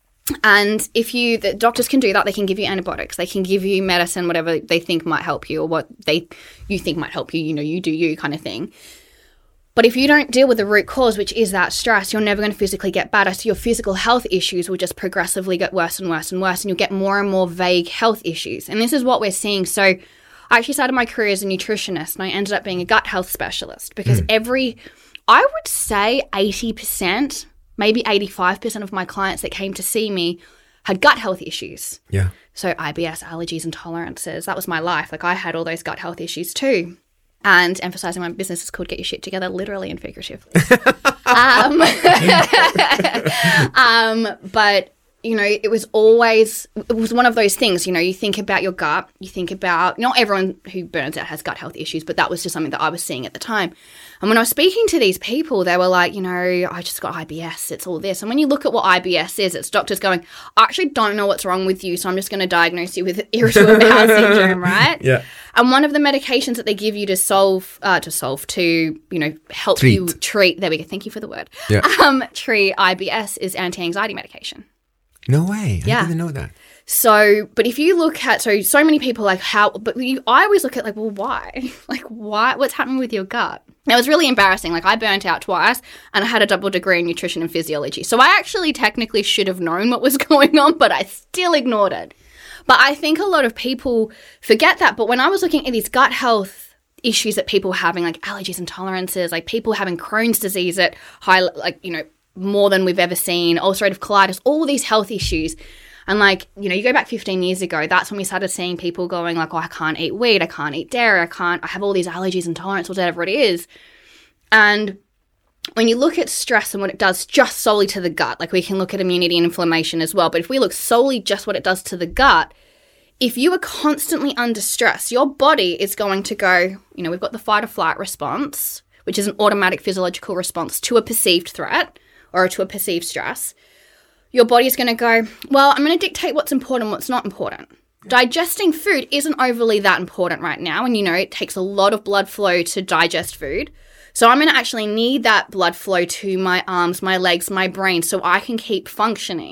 And if you, the doctors can do that, they can give you antibiotics. They can give you medicine, whatever they think might help you or what they you think might help you, you know, you do you kind of thing. But if you don't deal with the root cause, which is that stress, you're never going to physically get better. So your physical health issues will just progressively get worse and worse and worse, and you'll get more and more vague health issues. And this is what we're seeing. So I actually started my career as a nutritionist, and I ended up being a gut health specialist because mm. every, I would say eighty percent, maybe eighty-five percent of my clients that came to see me had gut health issues. Yeah. So I B S, allergies, intolerances. That was my life. Like I had all those gut health issues too. And emphasizing my business is called Get Your Shit Together, literally and figuratively. um, um, but, you know, it was always, it was one of those things, you know, you think about your gut, you think about, not everyone who burns out has gut health issues, but that was just something that I was seeing at the time. And when I was speaking to these people, they were like, you know, I just got I B S, it's all this. And when you look at what I B S is, it's doctors going, I actually don't know what's wrong with you, so I'm just going to diagnose you with irritable bowel syndrome, right? Yeah. And one of the medications that they give you to solve, uh, to solve, to, you know, help treat. you treat, there we go, thank you for the word, yeah. um, treat I B S is anti-anxiety medication. No way. I yeah. didn't know that. So, but if you look at, so, so many people like how, but you, I always look at like, well, why? Like, why? What's happening with your gut? It was really embarrassing. Like I burnt out twice and I had a double degree in nutrition and physiology. So I actually technically should have known what was going on, but I still ignored it. But I think a lot of people forget that. But when I was looking at these gut health issues that people were having, like allergies, intolerances, like people having Crohn's disease at high, like, you know, more than we've ever seen, ulcerative colitis, all these health issues. And like, you know, you go back fifteen years ago, that's when we started seeing people going like, oh, I can't eat wheat, I can't eat dairy, I can't, I have all these allergies, intolerance, whatever it is. And when you look at stress and what it does just solely to the gut, like we can look at immunity and inflammation as well, but if we look solely just what it does to the gut, if you are constantly under stress, your body is going to go, you know, we've got the fight or flight response, which is an automatic physiological response to a perceived threat or to a perceived stress. Your body's going to go, well, I'm going to dictate what's important, what's not important. Digesting food isn't overly that important right now. And, you know, it takes a lot of blood flow to digest food. So I'm going to actually need that blood flow to my arms, my legs, my brain so I can keep functioning.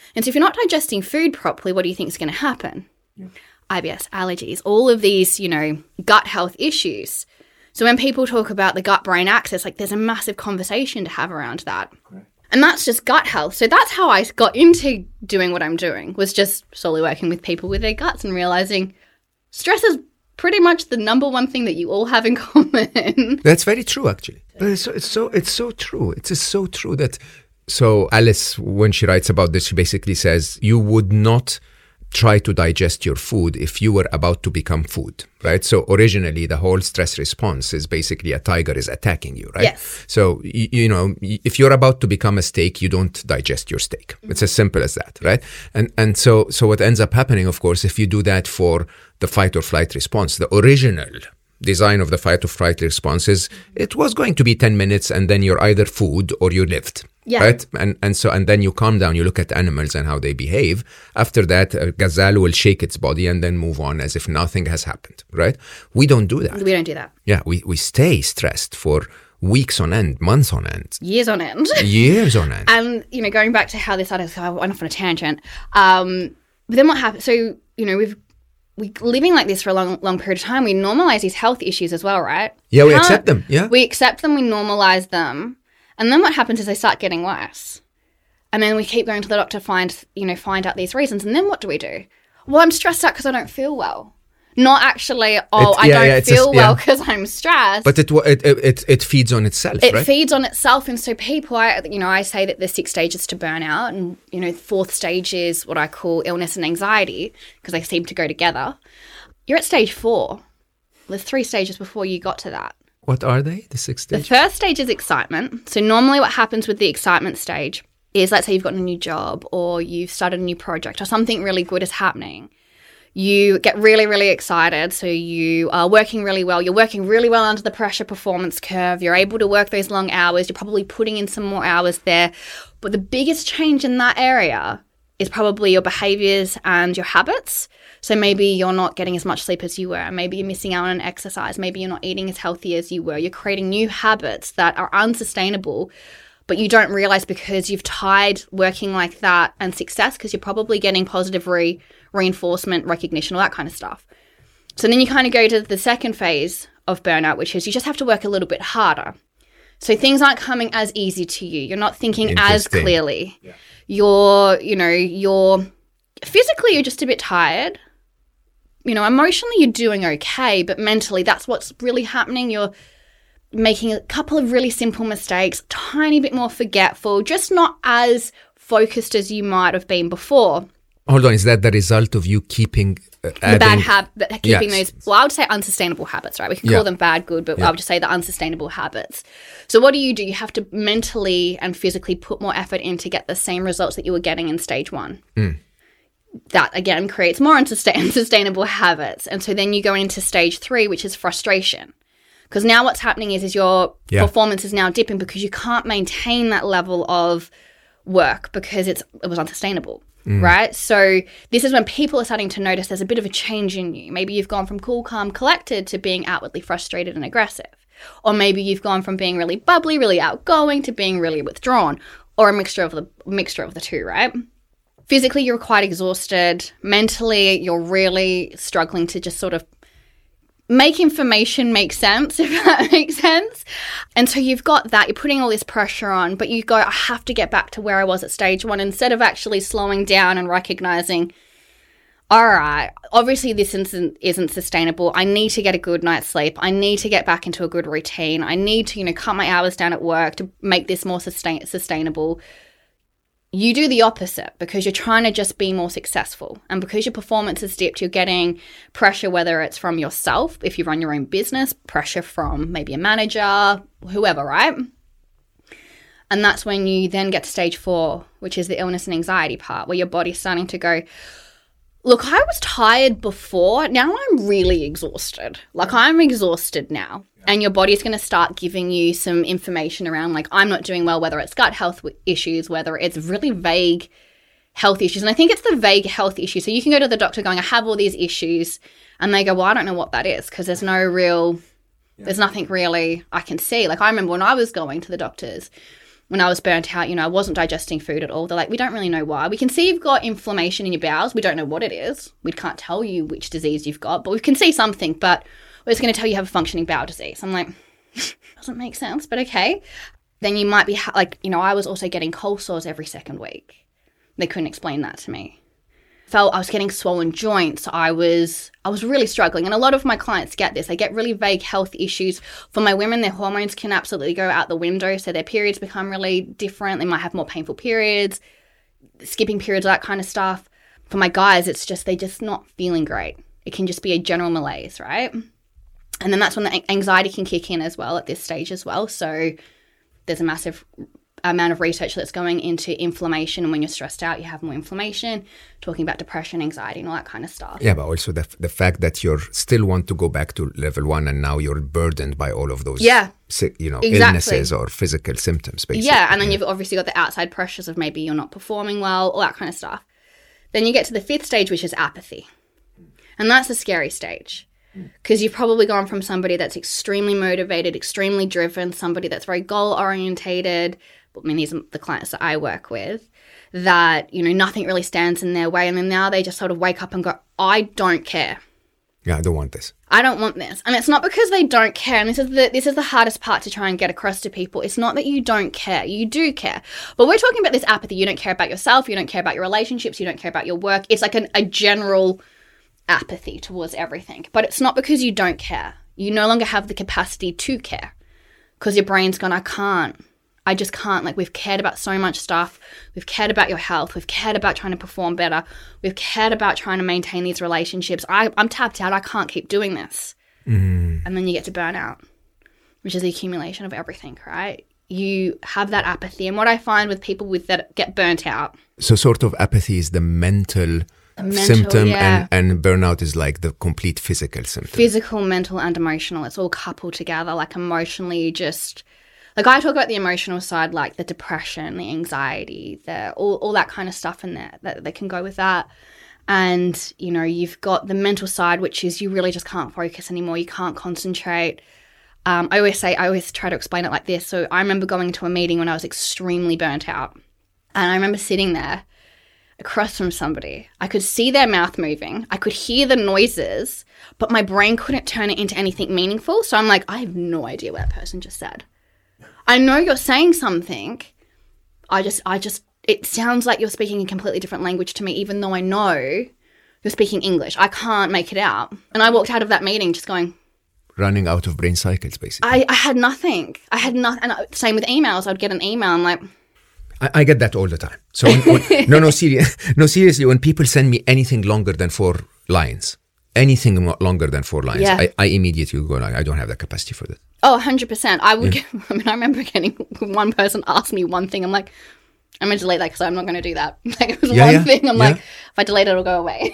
And so if you're not digesting food properly, what do you think is going to happen? Yeah. I B S, allergies, all of these, you know, gut health issues. So when people talk about the gut-brain axis, like there's a massive conversation to have around that. Correct. And that's just gut health. So that's how I got into doing what I'm doing, was just slowly working with people with their guts and realizing stress is pretty much the number one thing that you all have in common. That's very true, actually. But it's so, it's so, it's so true. It is so true that, so Alice, when she writes about this, she basically says, you would not try to digest your food if you were about to become food, right? So originally the whole stress response is basically a tiger is attacking you, right? Yes. So, you, you know, if you're about to become a steak, you don't digest your steak. Mm-hmm. It's as simple as that, right? And and so so what ends up happening, of course, if you do that for the fight or flight response, the original design of the fight or flight response is it was going to be ten minutes and then you're either food or you lived. Yeah. Right. And and so and then you calm down, you look at animals and how they behave. After that, a gazelle will shake its body and then move on as if nothing has happened. Right. We don't do that. We don't do that. Yeah. We, we stay stressed for weeks on end, months on end. Years on end. Years on end. And, you know, going back to how this article, I went off on a tangent. Um, but then what happened? So, you know, we've we living like this for a long, long period of time. We normalize these health issues as well, right? Yeah, we how, accept them. Yeah. We accept them. We normalize them. And then what happens is they start getting worse. And then we keep going to the doctor to find, you know, find out these reasons. And then what do we do? Well, I'm stressed out because I don't feel well. Not actually, oh, I yeah, don't yeah, feel a, well because yeah. I'm stressed. But it, it it it feeds on itself, It right? feeds on itself. And so people, I, you know, I say that there's six stages to burnout. And, you know, the fourth stage is what I call illness and anxiety because they seem to go together. You're at stage four. There's three stages before you got to that. What are they, the six stages? The first stage is excitement. So normally what happens with the excitement stage is, let's say you've gotten a new job or you've started a new project or something really good is happening. You get really, really excited. So you are working really well. You're working really well under the pressure performance curve. You're able to work those long hours. You're probably putting in some more hours there. But the biggest change in that area is probably your behaviors and your habits. So maybe you're not getting as much sleep as you were. Maybe you're missing out on exercise. Maybe you're not eating as healthy as you were. You're creating new habits that are unsustainable, but you don't realize because you've tied working like that and success because you're probably getting positive re- reinforcement, recognition, all that kind of stuff. So then you kind of go to the second phase of burnout, which is you just have to work a little bit harder. So things aren't coming as easy to you. You're not thinking as clearly. Yeah. You're, you know, you're physically you're just a bit tired. You know, emotionally you're doing okay, but mentally that's what's really happening. You're making a couple of really simple mistakes, tiny bit more forgetful, just not as focused as you might have been before. Hold on, is that the result of you keeping uh, the bad habits, keeping yes. those, well, I would say unsustainable habits, right? We can call yeah. them bad, good, but yeah. I would just say the unsustainable habits. So what do you do? You have to mentally and physically put more effort in to get the same results that you were getting in stage one. Mm. That, again, creates more unsustainable habits. And so then you go into stage three, which is frustration. Because now what's happening is, is your yeah. performance is now dipping because you can't maintain that level of work because it's it was unsustainable, mm. right? So this is when people are starting to notice there's a bit of a change in you. Maybe you've gone from cool, calm, collected to being outwardly frustrated and aggressive. Or maybe you've gone from being really bubbly, really outgoing to being really withdrawn, or a mixture of the mixture of the two, right? Physically, you're quite exhausted. Mentally, you're really struggling to just sort of make information make sense, if that makes sense. And so you've got that. You're putting all this pressure on, but you go, I have to get back to where I was at stage one, instead of actually slowing down and recognizing, all right, obviously this isn't, isn't sustainable. I need to get a good night's sleep. I need to get back into a good routine. I need to, you know, cut my hours down at work to make this more sustain- sustainable. You do the opposite because you're trying to just be more successful. And because your performance has dipped, you're getting pressure, whether it's from yourself, if you run your own business, pressure from maybe a manager, whoever, right? And that's when you then get to stage four, which is the illness and anxiety part, where your body's starting to go, look, I was tired before. Now I'm really exhausted. Like, I'm exhausted now. And your body's going to start giving you some information around, like, I'm not doing well, whether it's gut health issues, whether it's really vague health issues. And I think it's the vague health issues. So you can go to the doctor going, I have all these issues. And they go, well, I don't know what that is because there's no real, yeah. there's nothing really I can see. Like, I remember when I was going to the doctors when I was burnt out, you know, I wasn't digesting food at all. They're like, we don't really know why. We can see you've got inflammation in your bowels. We don't know what it is. We can't tell you which disease you've got, but we can see something, but we're just going to tell you have a functioning bowel disease. I'm like, doesn't make sense, but okay. Then you might be ha- like, you know, I was also getting cold sores every second week. They couldn't explain that to me. Felt I was getting swollen joints. I was I was really struggling. And a lot of my clients get this. They get really vague health issues. For my women, their hormones can absolutely go out the window. So their periods become really different. They might have more painful periods, skipping periods, that kind of stuff. For my guys, it's just they're just not feeling great. It can just be a general malaise, right? And then that's when the anxiety can kick in as well at this stage as well. So there's a massive amount of research that's going into inflammation, and when you're stressed out you have more inflammation, talking about depression, anxiety and all that kind of stuff. Yeah, but also the the fact that you still want to go back to level one and now you're burdened by all of those yeah, you know, exactly. illnesses or physical symptoms basically. Yeah, and then yeah. you've obviously got the outside pressures of maybe you're not performing well, all that kind of stuff. Then you get to the fifth stage, which is apathy. And that's the scary stage. Because you've probably gone from somebody that's extremely motivated, extremely driven, somebody that's very goal-orientated, I mean, these are the clients that I work with, that, you know, nothing really stands in their way. And then now they just sort of wake up and go, I don't care. Yeah, I don't want this. I don't want this. And it's not because they don't care. And this is the this is the hardest part to try and get across to people. It's not that you don't care. You do care. But we're talking about this apathy. You don't care about yourself. You don't care about your relationships. You don't care about your work. It's like an, a general apathy towards everything. But it's not because you don't care. You no longer have the capacity to care because your brain's gone, I can't. I just can't. Like, we've cared about so much stuff. We've cared about your health. We've cared about trying to perform better. We've cared about trying to maintain these relationships. I, I'm tapped out. I can't keep doing this. Mm. And then you get to burnout, which is the accumulation of everything, right? You have that apathy. And what I find with people with that get burnt out. So sort of apathy is the mental, the mental symptom yeah. and, and burnout is like the complete physical symptom. Physical, mental and emotional. It's all coupled together. Like emotionally just... Like, I talk about the emotional side, like the depression, the anxiety, the all, all that kind of stuff in there that, that can go with that. And, you know, you've got the mental side, which is you really just can't focus anymore. You can't concentrate. Um, I always say, I always try to explain it like this. So I remember going to a meeting when I was extremely burnt out. And I remember sitting there across from somebody. I could see their mouth moving. I could hear the noises, but my brain couldn't turn it into anything meaningful. So I'm like, I have no idea what that person just said. I know you're saying something. I just, I just, it sounds like you're speaking a completely different language to me, even though I know you're speaking English. I can't make it out. And I walked out of that meeting just going... Running out of brain cycles, basically. I, I had nothing. I had nothing. And same with emails. I'd get an email and like... I, I get that all the time. So, when, when, no, no, serious, no, seriously, when people send me anything longer than four lines, anything longer than four lines, yeah. I, I immediately go, I don't have the capacity for that. Oh, one hundred percent. I would. Yeah. Get, I mean, I remember getting one person ask me one thing. I'm like, I'm going to delete that because I'm not going to do that. Like, it was yeah, one yeah, thing. I'm yeah. like, if I delete it, it'll go away.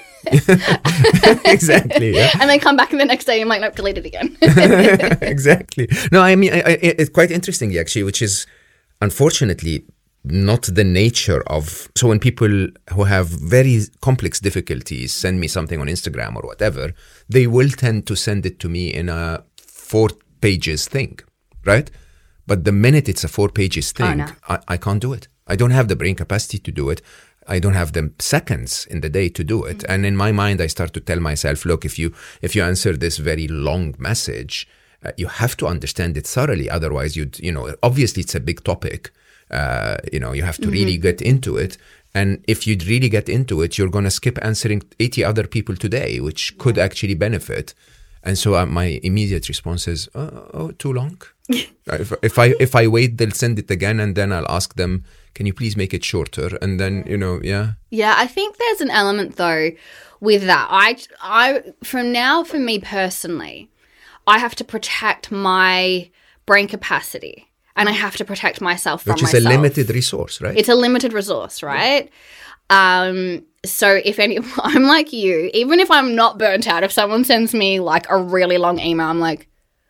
Exactly. Yeah. And then come back the next day, I'm like, nope, delete it again. Exactly. No, I mean, I, I, it's quite interesting, actually, which is unfortunately not the nature of... So when people who have very complex difficulties send me something on Instagram or whatever, they will tend to send it to me in a four pages thing, right? But the minute it's a four pages thing, oh, no. I, I can't do it. I don't have the brain capacity to do it. I don't have the seconds in the day to do it. Mm-hmm. And in my mind, I start to tell myself, look, if you if you answer this very long message, uh, you have to understand it thoroughly. Otherwise, you'd, you know, obviously it's a big topic. Uh, you know, you have to mm-hmm. really get into it. And if you'd really get into it, you're going to skip answering eighty other people today, which could actually benefit. And so uh, my immediate response is, oh, oh too long. if, if I if I wait, they'll send it again, and then I'll ask them, can you please make it shorter? And then, you know, yeah. Yeah, I think there's an element, though, with that. I, I from now, for me personally, I have to protect my brain capacity, and I have to protect myself from myself. Which is a limited resource, right? It's a limited resource, right? Yeah. Um. So if any, I'm like you, even if I'm not burnt out, if someone sends me like a really long email, I'm like,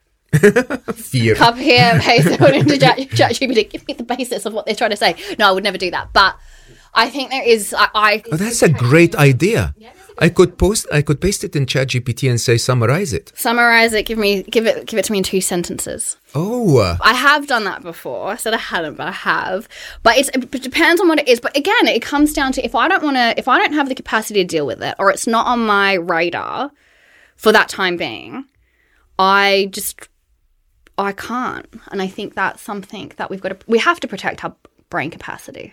fear. Up here, paste it into ChatGPT, give me the basis of what they're trying to say. No, I would never do that. But I think there is, I... I oh, that's a great idea. Yeah, I could post, I could paste it in ChatGPT and say, summarize it. Summarize it. Give me, give it, give it to me in two sentences. Oh, uh, I have done that before. I said I hadn't, but I have. But it's, it depends on what it is. But again, it comes down to if I don't want to, if I don't have the capacity to deal with it, or it's not on my radar for that time being, I just, I can't. And I think that's something that we've got to, we have to protect our brain capacity.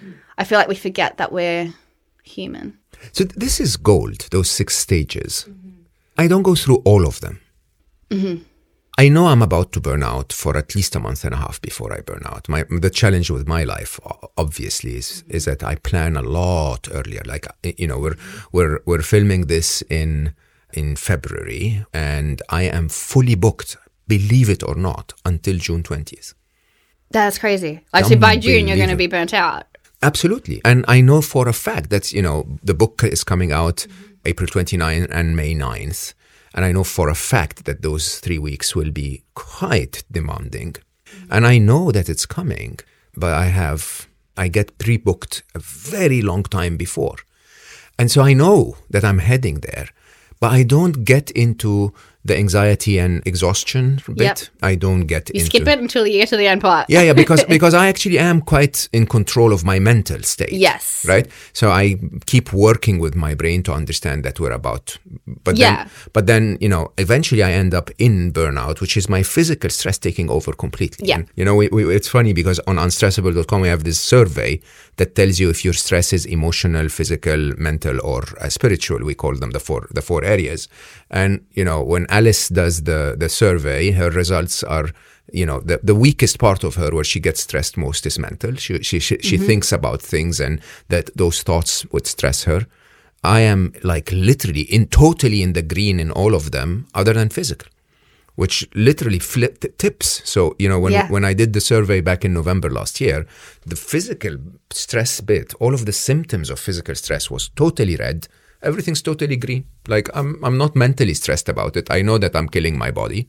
I feel like we forget that we're human. So this is gold, those six stages. Mm-hmm. I don't go through all of them. Mm-hmm. I know I'm about to burn out for at least a month and a half before I burn out. My the challenge with my life, obviously, is mm-hmm. is that I plan a lot earlier. Like, you know, we're we're we're filming this in in February, and I am fully booked, believe it or not, until June twentieth. That's crazy. Like, so by June, you're going to be burnt out. Absolutely. And I know for a fact that, you know, the book is coming out mm-hmm. April twenty-ninth and May ninth. And I know for a fact that those three weeks will be quite demanding. Mm-hmm. And I know that it's coming, but I have, I get pre-booked a very long time before. And so I know that I'm heading there, but I don't get into the anxiety and exhaustion bit. Yep. I don't get you into... You skip it until you get to the end part. yeah, yeah, because because I actually am quite in control of my mental state. Yes. Right? So I keep working with my brain to understand that we're about... But yeah. then, but then, you know, eventually I end up in burnout, which is my physical stress taking over completely. Yeah. And, you know, we, we, it's funny because on unstressable dot com we have this survey that tells you if your stress is emotional, physical, mental, or uh, spiritual. We call them the four the four areas. And, you know, when Alice does the, the survey, her results are, you know, the, the weakest part of her where she gets stressed most is mental. She she she, she mm-hmm. thinks about things and that those thoughts would stress her. I am like literally in totally in the green in all of them other than physical, which literally flipped tips. So, you know, when yeah. when I did the survey back in November last year, the physical stress bit, all of the symptoms of physical stress was totally red. Everything's totally green. Like, I'm I'm not mentally stressed about it. I know that I'm killing my body,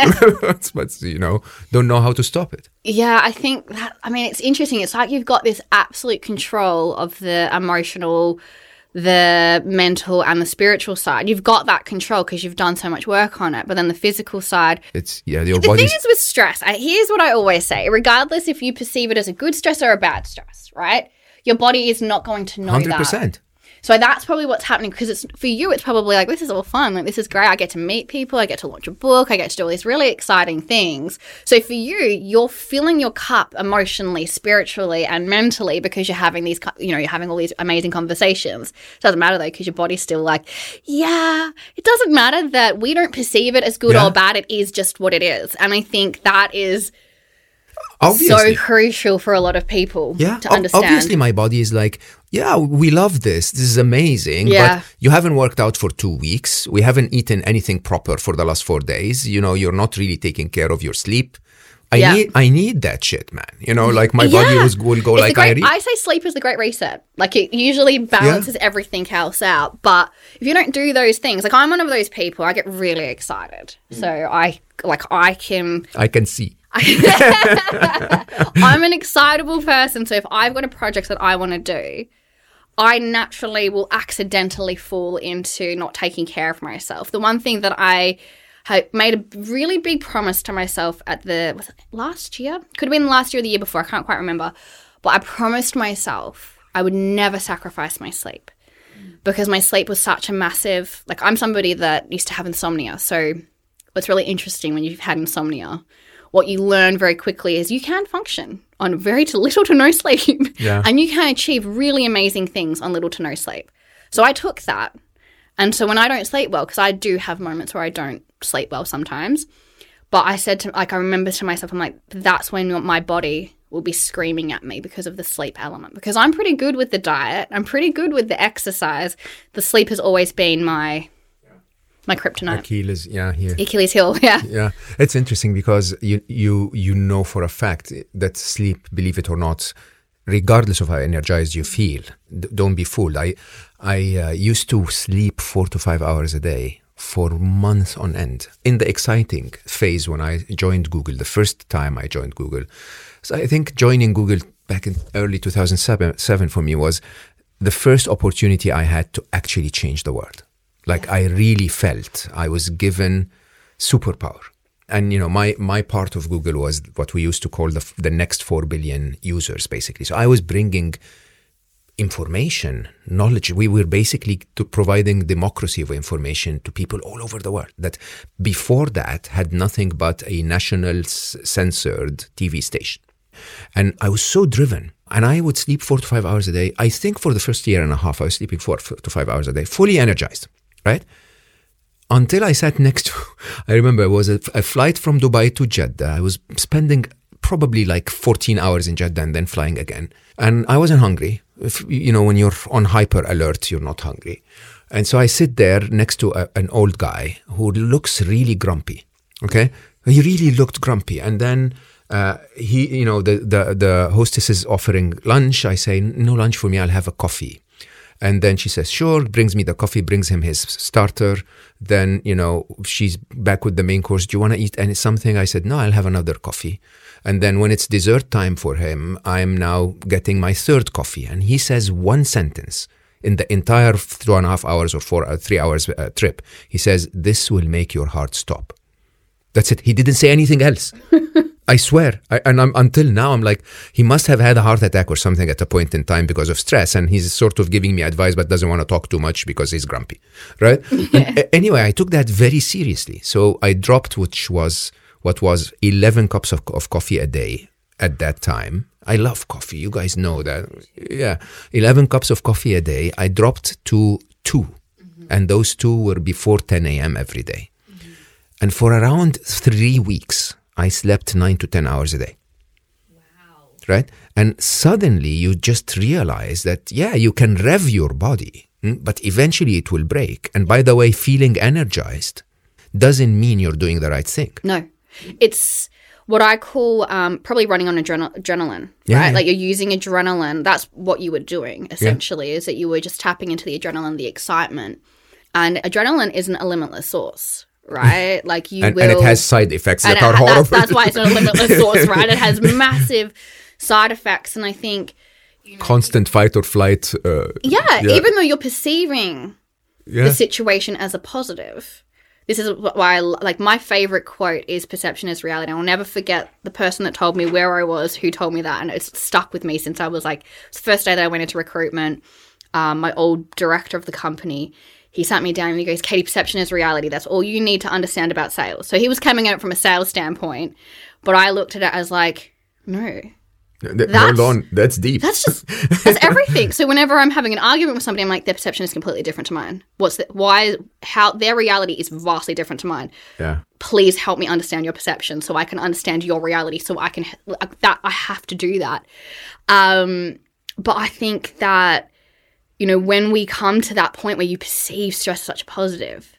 but, you know, don't know how to stop it. Yeah, I think that, I mean, it's interesting. It's like you've got this absolute control of the emotional, the mental and the spiritual side. You've got that control because you've done so much work on it. But then the physical side, it's, yeah, your the body's... thing is with stress, I, here's what I always say, regardless if you perceive it as a good stress or a bad stress, right? Your body is not going to know one hundred percent. that. So that's probably what's happening because it's for you, it's probably like, this is all fun. Like, this is great. I get to meet people. I get to launch a book. I get to do all these really exciting things. So for you, you're filling your cup emotionally, spiritually, and mentally because you're having these, you know, you're having all these amazing conversations. It doesn't matter though because your body's still like, yeah, it doesn't matter that we don't perceive it as good yeah. or bad. It is just what it is. And I think that is... Obviously. So crucial for a lot of people yeah, to understand. Obviously, my body is like, yeah, we love this. This is amazing. Yeah. But you haven't worked out for two weeks. We haven't eaten anything proper for the last four days. You know, you're not really taking care of your sleep. I yeah. need I need that shit, man. You know, like my yeah. body was, will go it's like great, I re- I say sleep is the great reset. Like it usually balances yeah. everything else out. But if you don't do those things, like I'm one of those people, I get really excited. Mm. So I like I can I can see. I'm an excitable person, so if I've got a project that I want to do, I naturally will accidentally fall into not taking care of myself. The one thing that I had made a really big promise to myself at the was it last year? Could have been last year or the year before, I can't quite remember. But I promised myself I would never sacrifice my sleep because my sleep was such a massive, like I'm somebody that used to have insomnia. So what's really interesting when you've had insomnia, what you learn very quickly is you can function on very to little to no sleep. Yeah. And you can achieve really amazing things on little to no sleep. So I took that. And so when I don't sleep well, because I do have moments where I don't sleep well sometimes, but I said to, like, I remember to myself, I'm like, that's when my body will be screaming at me because of the sleep element. Because I'm pretty good with the diet. I'm pretty good with the exercise. The sleep has always been my... My kryptonite. Achilles, yeah, here. Achilles heel, yeah. Yeah, it's interesting because you you you know for a fact that sleep, believe it or not, regardless of how energized you feel, d- don't be fooled. I I uh, used to sleep four to five hours a day for months on end in the exciting phase when I joined Google, the first time I joined Google. So I think joining Google back in early two thousand seven for me was the first opportunity I had to actually change the world. Like I really felt I was given superpower. And, you know, my, my part of Google was what we used to call the, the next four billion users, basically. So I was bringing information, knowledge. We were basically to providing democracy of information to people all over the world that before that had nothing but a national censored T V station. And I was so driven. And I would sleep four to five hours a day. I think for the first year and a half, I was sleeping four to five hours a day, fully energized, right? Until I sat next to, I remember it was a, a flight from Dubai to Jeddah. I was spending probably like fourteen hours in Jeddah and then flying again. And I wasn't hungry. If, you know, when you're on hyper alert, you're not hungry. And so I sit there next to a, an old guy who looks really grumpy, okay? He really looked grumpy. And then uh, he, you know, the, the, the hostess is offering lunch. I say, no lunch for me, I'll have a coffee. And then she says, sure, brings me the coffee, brings him his starter. Then, you know, she's back with the main course. Do you want to eat any something? I said, no, I'll have another coffee. And then when it's dessert time for him, I'm now getting my third coffee. And he says one sentence in the entire two and a half hours or four, uh, three hours uh, trip. He says, this will make your heart stop. That's it. He didn't say anything else. I swear. I, and I'm, until now, I'm like, he must have had a heart attack or something at a point in time because of stress. And he's sort of giving me advice, but doesn't want to talk too much because he's grumpy. Right? Yeah. And, anyway, I took that very seriously. So I dropped, which was what was eleven cups of, of coffee a day at that time. I love coffee. You guys know that. Yeah. eleven cups of coffee a day. I dropped to two. Mm-hmm. And those two were before ten a.m. every day. Mm-hmm. And for around three weeks, I slept nine to ten hours a day. Wow. Right? And suddenly you just realize that, yeah, you can rev your body, but eventually it will break. And by the way, feeling energized doesn't mean you're doing the right thing. No. It's what I call um, probably running on adrenal- adrenaline, yeah, right? yeah. Like you're using adrenaline. That's what you were doing, essentially, yeah. is that you were just tapping into the adrenaline, the excitement. And adrenaline isn't a limitless source. Right, like you and, will, and it has side effects that it, are horrible. That's, that's why it's not a limitless source, right? It has massive side effects, and I think you know, constant fight or flight. Uh, yeah, yeah, even though you're perceiving yeah. the situation as a positive, this is why I, like my favorite quote is "Perception is reality." I'll never forget the person that told me where I was, who told me that, and it's stuck with me since I was like it's the first day that I went into recruitment. Um, my old director of the company. He sat me down and he goes, Katie, perception is reality. That's all you need to understand about sales. So he was coming at it from a sales standpoint, but I looked at it as like, no. Hold on, that's deep. That's just, that's everything. So whenever I'm having an argument with somebody, I'm like, their perception is completely different to mine. What's the, why, how, their reality is vastly different to mine. Yeah. Please help me understand your perception so I can understand your reality so I can, that I have to do that. Um, but I think that, you know, when we come to that point where you perceive stress as such a positive,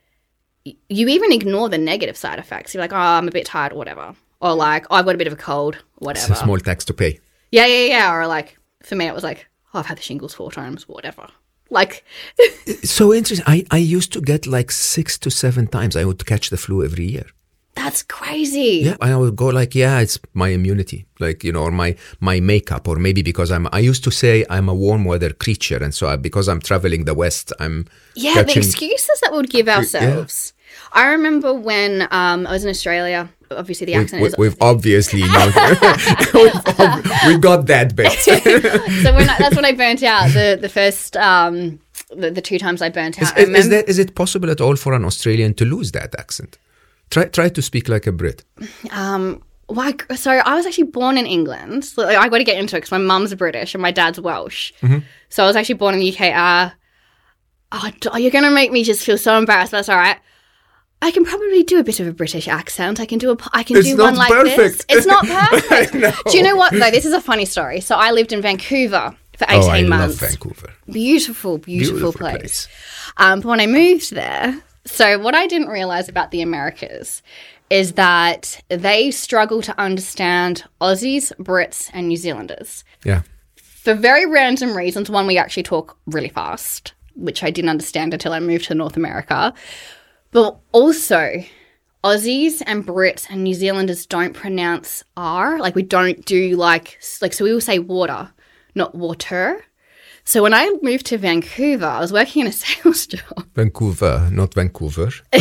you even ignore the negative side effects. You're like, oh, I'm a bit tired or whatever. Or like, oh, I've got a bit of a cold, whatever. It's a small tax to pay. Yeah, yeah, yeah. Or like, for me, it was like, oh, I've had the shingles four times, whatever. Like. So interesting. I, I used to get like six to seven times. I would catch the flu every year. That's crazy. Yeah, I would go like, yeah, it's my immunity, like, you know, or my my makeup, or maybe because I'm, I used to say I'm a warm weather creature. And so I, because I'm traveling the West, I'm Yeah, catching... the excuses that we would give ourselves. Yeah. I remember when um, I was in Australia, obviously the accent we, is... We've obviously, now, we've, ob- we got that bit. So when I, that's when I burnt out, the, the first, um, the, the two times I burnt out. Is, is, is, that, is it possible at all for an Australian to lose that accent? Try try to speak like a Brit. Um, well, I, so I was actually born in England. So I got to get into it because my mum's British and my dad's Welsh. Mm-hmm. So I was actually born in the U K. Uh, oh, you're going to make me just feel so embarrassed. That's all right. I can probably do a bit of a British accent. I can do a. I can it's do not one like perfect. this. It's not perfect. No. Do you know what? Though this is a funny story. So I lived in Vancouver for eighteen oh, I months. love Vancouver. Beautiful, beautiful, beautiful place. place. Um, but when I moved there, so what I didn't realize about the Americas is that they struggle to understand Aussies, Brits, and New Zealanders. Yeah. For very random reasons. One, we actually talk really fast, which I didn't understand until I moved to North America. But also, Aussies and Brits and New Zealanders don't pronounce R. Like, we don't do like, like, so we will say water, not water. So when I moved to Vancouver, I was working in a sales job. Vancouver, not Vancouver. um,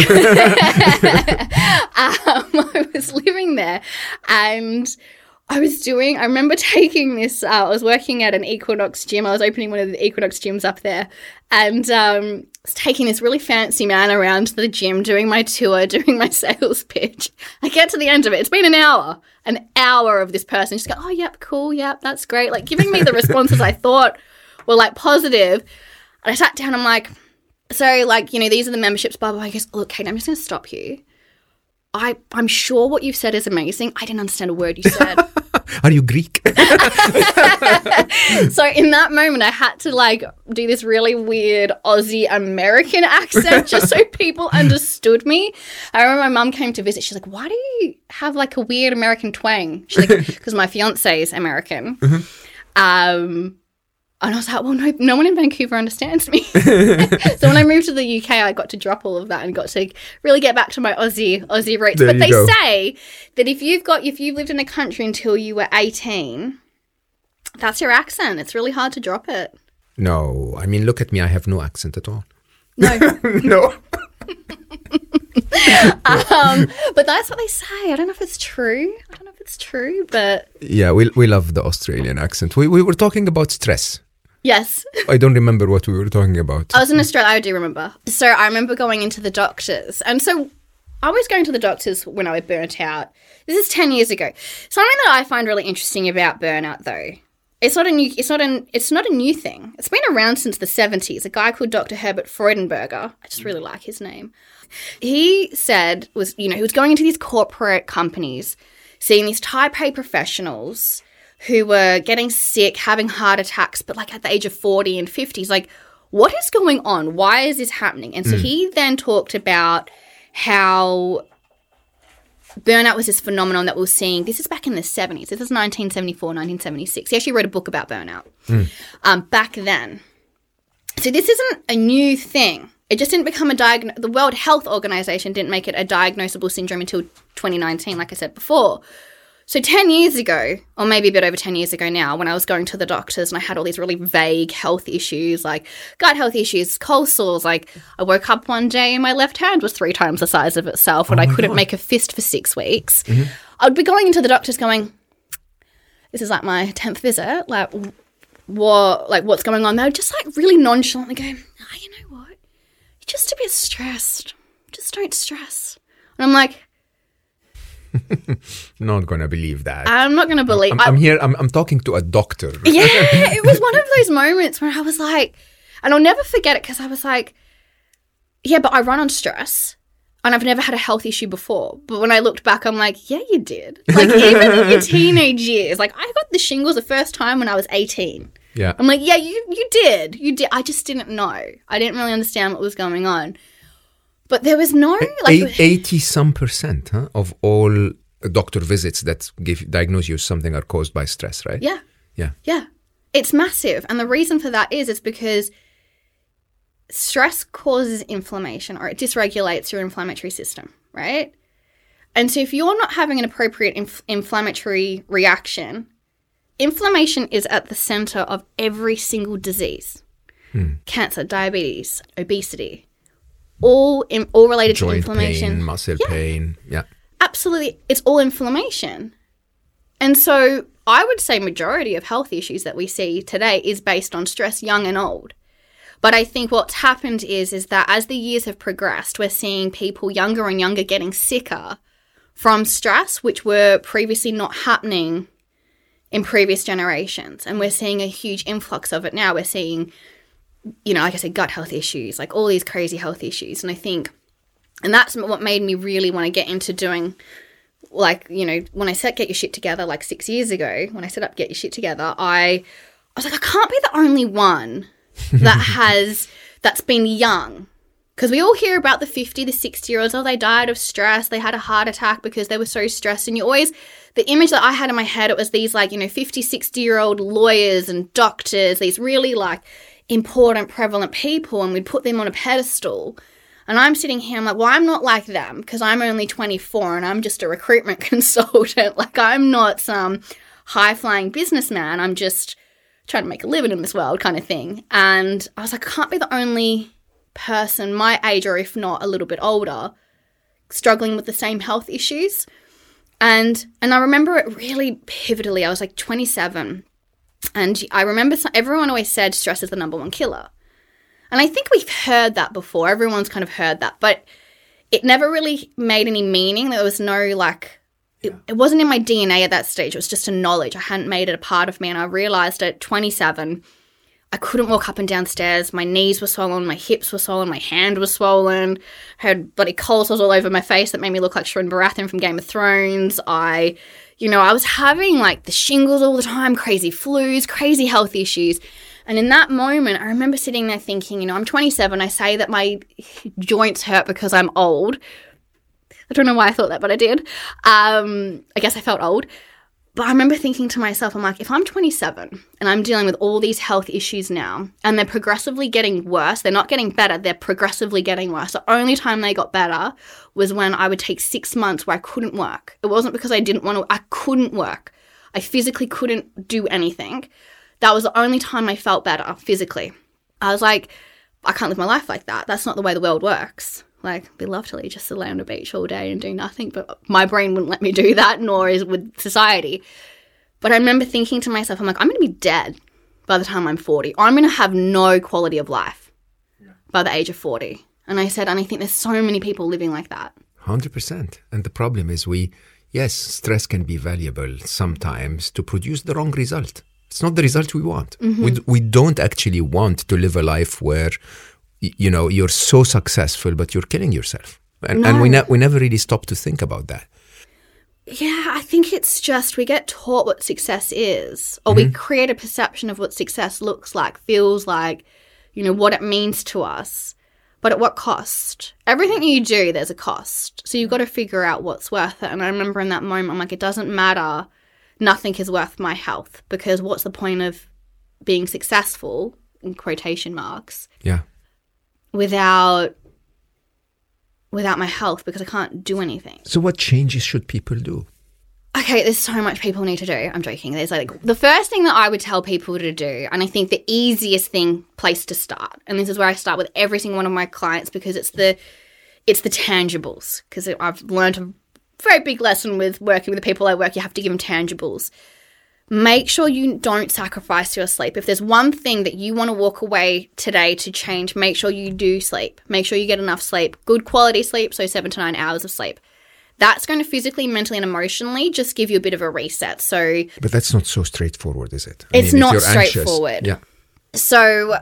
I was living there and I was doing, I remember taking this, uh, I was working at an Equinox gym. I was opening one of the Equinox gyms up there and um, I was taking this really fancy man around the gym, doing my tour, doing my sales pitch. I get to the end of it. It's been an hour, an hour of this person just go, oh, yep, cool, yep, that's great. Like giving me the responses I thought were like positive. And I sat down, I'm like, so like, you know, these are the memberships, blah, blah, blah. He goes, look, Kate, I'm just going to stop you. I, I'm sure what you've said is amazing. I didn't understand a word you said. Are you Greek? So in that moment, I had to like do this really weird Aussie American accent just so people understood me. I remember my mum came to visit. She's like, why do you have like a weird American twang? She's like, because my fiance is American. Mm-hmm. Um, and I was like, well, no, no one in Vancouver understands me. So when I moved to the U K, I got to drop all of that and got to really get back to my Aussie Aussie roots. There but they go. say that if you've got if you've lived in a country until you were eighteen, that's your accent. It's really hard to drop it. No, I mean, look at me. I have no accent at all. No. No. um, but that's what they say. I don't know if it's true. I don't know if it's true, but Yeah, we we love the Australian accent. We we were talking about stress. yes. I don't remember what we were talking about. I was in Australia, I do remember. So I remember going into the doctors. And so I was going to the doctors when I was burnt out. This is ten years ago. Something that I find really interesting about burnout though, it's not a new it's not an it's not a new thing. It's been around since the seventies. A guy called Doctor Herbert Freudenberger. I just really like his name. He said was, you know, he was going into these corporate companies, seeing these type A professionals who were getting sick, having heart attacks, but like at the age of forty and fifty, he's like, what is going on? Why is this happening? And so mm. he then talked about how burnout was this phenomenon that we were seeing. This is back in the seventies. This is nineteen seventy-four, nineteen seventy-six. He actually wrote a book about burnout mm. um, back then. So this isn't a new thing. It just didn't become a diagnosis. The World Health Organization didn't make it a diagnosable syndrome until twenty nineteen, like I said before. So ten years ago, or maybe a bit over ten years ago now, when I was going to the doctors and I had all these really vague health issues, like gut health issues, cold sores, like I woke up one day and my left hand was three times the size of itself when oh I couldn't God. make a fist for six weeks. Mm-hmm. I'd be going into the doctors going, this is like my tenth visit, like what, like what's going on? They would just like really nonchalantly go, oh, you know what? You're just a bit stressed. Just don't stress. And I'm like, not gonna believe that. I'm not gonna believe. I'm, I'm here. I'm, I'm talking to a doctor. Yeah, it was one of those moments where I was like, and I'll never forget it because I was like, yeah, but I run on stress, and I've never had a health issue before. But when I looked back, I'm like, yeah, you did. Like even in your teenage years, like I got the shingles the first time when I was eighteen. Yeah, I'm like, yeah, you you did, you did. I just didn't know. I didn't really understand what was going on. But there was no like eighty some percent huh, of all doctor visits that give diagnose you something are caused by stress, right? Yeah, yeah, yeah. It's massive, and the reason for that is it's because stress causes inflammation, or it dysregulates your inflammatory system, right? And so, if you're not having an appropriate inf- inflammatory reaction, inflammation is at the center of every single disease: hmm. cancer, diabetes, obesity. All in, all related Joint to inflammation. Pain, muscle yeah. pain, yeah. Absolutely. It's all inflammation. And so I would say majority of health issues that we see today is based on stress, young and old. But I think what's happened is, is that as the years have progressed, we're seeing people younger and younger getting sicker from stress, which were previously not happening in previous generations. And we're seeing a huge influx of it now. We're seeing, you know, like I said, gut health issues, like all these crazy health issues. And I think, and that's what made me really want to get into doing, like, you know, when I set Get Your Shit Together, like six years ago, when I set up Get Your Shit Together, I, I was like, I can't be the only one that has, that's been young. Because we all hear about the fifty, the sixty-year-olds, oh, they died of stress, they had a heart attack because they were so stressed. And you always, the image that I had in my head, it was these like, you know, fifty, sixty-year-old lawyers and doctors, these really like, important, prevalent people, and we'd put them on a pedestal. And I'm sitting here, I'm like, well, I'm not like them because I'm only twenty-four and I'm just a recruitment consultant. Like, I'm not some high-flying businessman. I'm just trying to make a living in this world kind of thing. And I was like, I can't be the only person my age, or if not a little bit older, struggling with the same health issues. And and I remember it really pivotally. I was like twenty-seven. And I remember some, everyone always said stress is the number one killer. And I think we've heard that before. Everyone's kind of heard that. But it never really made any meaning. There was no like, it, it wasn't in my D N A at that stage. It was just a knowledge. I hadn't made it a part of me. And I realized at twenty-seven, I couldn't walk up and down stairs. My knees were swollen. My hips were swollen. My hand was swollen. I had bloody cold sores all over my face that made me look like Shrin Baratheon from Game of Thrones. I, you know, I was having like the shingles all the time, crazy flus, crazy health issues. And in that moment, I remember sitting there thinking, you know, I'm twenty-seven. I say that my joints hurt because I'm old. I don't know why I thought that, but I did. Um, I guess I felt old. But I remember thinking to myself, I'm like, if I'm twenty-seven and I'm dealing with all these health issues now and they're progressively getting worse, they're not getting better, they're progressively getting worse. The only time they got better was when I would take six months where I couldn't work. It wasn't because I didn't want to, I couldn't work. I physically couldn't do anything. That was the only time I felt better physically. I was like, I can't live my life like that. That's not the way the world works. Like, we love to just lay on a beach all day and do nothing, but my brain wouldn't let me do that, nor is with society. But I remember thinking to myself, I'm like, I'm going to be dead by the time I'm forty. I'm going to have no quality of life by the age of forty. And I said, and I think there's so many people living like that. one hundred percent. And the problem is we, yes, stress can be valuable sometimes to produce the wrong result. It's not the result we want. Mm-hmm. We, we don't actually want to live a life where, you know, you're so successful, but you're killing yourself. And, no. and we, ne- we never really stop to think about that. Yeah, I think it's just we get taught what success is, or mm-hmm. we create a perception of what success looks like, feels like, you know, what it means to us. But at what cost? Everything you do, there's a cost. So you've got to figure out what's worth it. And I remember in that moment, I'm like, it doesn't matter. Nothing is worth my health, because what's the point of being successful, in quotation marks, yeah, without without my health, because I can't do anything. So what changes should people do? Okay, there's so much people need to do. I'm joking. There's like the first thing that I would tell people to do, and I think the easiest thing, place to start, and this is where I start with every single one of my clients, because it's the it's the tangibles. Because I've learned a very big lesson with working with the people I work. You have to give them tangibles. Make sure you don't sacrifice your sleep. If there's one thing that you want to walk away today to change, make sure you do sleep. Make sure you get enough sleep, good quality sleep, so seven to nine hours of sleep. That's going to physically, mentally, and emotionally just give you a bit of a reset. So, but that's not so straightforward, is it? I it's mean, not if you're straightforward. Anxious, yeah. So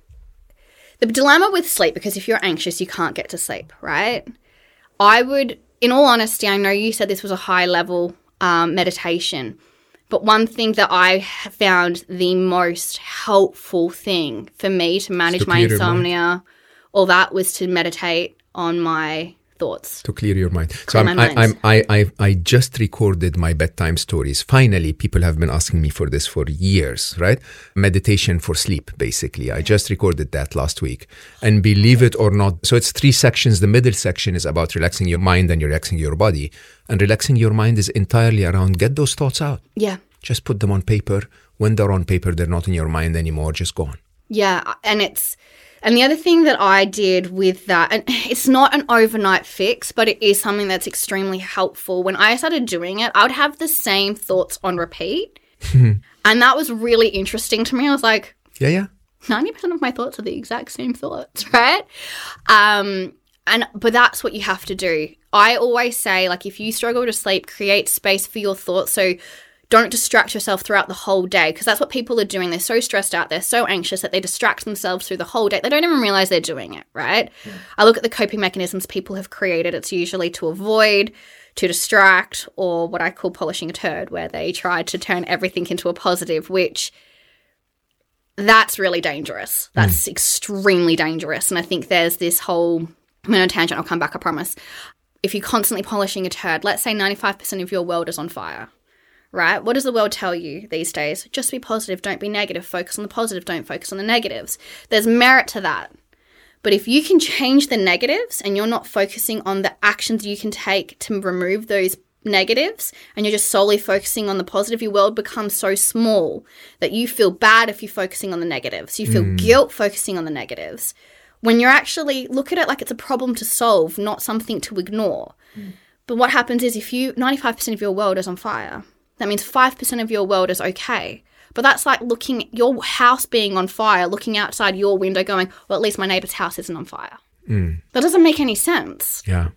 the dilemma with sleep, because if you're anxious, you can't get to sleep, right? I would, in all honesty, I know you said this was a high-level um, meditation, but one thing that I have found the most helpful thing for me to manage my insomnia, all that, was to meditate on my thoughts. To clear your mind. So I'm, I, I'm, I, I, I just recorded my bedtime stories. Finally, people have been asking me for this for years, right? Meditation for sleep, basically. I just recorded that last week. And believe it or not, so it's three sections. The middle section is about relaxing your mind and relaxing your body. And relaxing your mind is entirely around get those thoughts out. Yeah. Just put them on paper. When they're on paper, they're not in your mind anymore. Just go on. Yeah. And it's, and the other thing that I did with that, and it's not an overnight fix, but it is something that's extremely helpful. When I started doing it, I would have the same thoughts on repeat. And that was really interesting to me. I was like, yeah, yeah. ninety percent of my thoughts are the exact same thoughts, right? Um, and but that's what you have to do. I always say, like, if you struggle to sleep, create space for your thoughts. So don't distract yourself throughout the whole day, because that's what people are doing. They're so stressed out. They're so anxious that they distract themselves through the whole day. They don't even realize they're doing it, right? Yeah. I look at the coping mechanisms people have created. It's usually to avoid, to distract, or what I call polishing a turd, where they try to turn everything into a positive, which that's really dangerous. That's mm. extremely dangerous. And I think there's this whole, I'm on a tangent, I'll come back, I promise. If you're constantly polishing a turd, let's say ninety-five percent of your world is on fire. Right? What does the world tell you these days? Just be positive, don't be negative. Focus on the positive, don't focus on the negatives. There's merit to that. But if you can change the negatives and you're not focusing on the actions you can take to remove those negatives and you're just solely focusing on the positive, your world becomes so small that you feel bad if you're focusing on the negatives. You feel mm. guilt focusing on the negatives. When you're actually, look at it like it's a problem to solve, not something to ignore. Mm. But what happens is if you, ninety-five percent of your world is on fire, that means five percent of your world is okay. But that's like looking at your house being on fire, looking outside your window going, well, at least my neighbor's house isn't on fire. Mm. That doesn't make any sense. Yeah.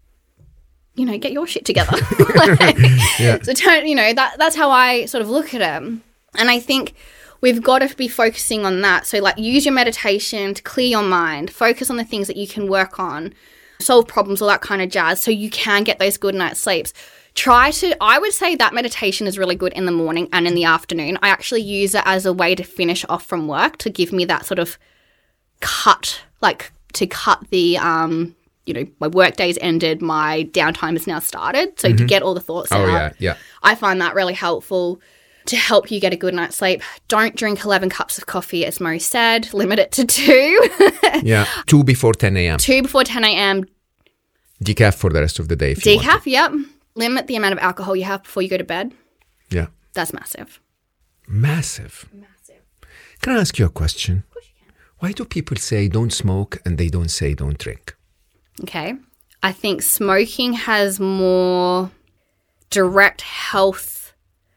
You know, get your shit together. like, yeah. So, turn, you know, that that's how I sort of look at it. And I think we've got to be focusing on that. So, like, use your meditation to clear your mind, focus on the things that you can work on, solve problems, all that kind of jazz, so you can get those good night's sleeps. Try to, I would say that meditation is really good in the morning and in the afternoon. I actually use it as a way to finish off from work, to give me that sort of cut, like to cut the, um, you know, my work day's ended, my downtime has now started. So mm-hmm. to get all the thoughts oh, out. yeah, yeah. I find that really helpful to help you get a good night's sleep. Don't drink eleven cups of coffee, as Mo said. Limit it to two. yeah, two before ten a.m. Two before ten a.m. Decaf for the rest of the day. If Decaf, yep. Limit the amount of alcohol you have before you go to bed. Yeah. That's massive. Massive? Massive. Can I ask you a question? Of course you can. Why do people say don't smoke and they don't say don't drink? Okay. I think smoking has more direct health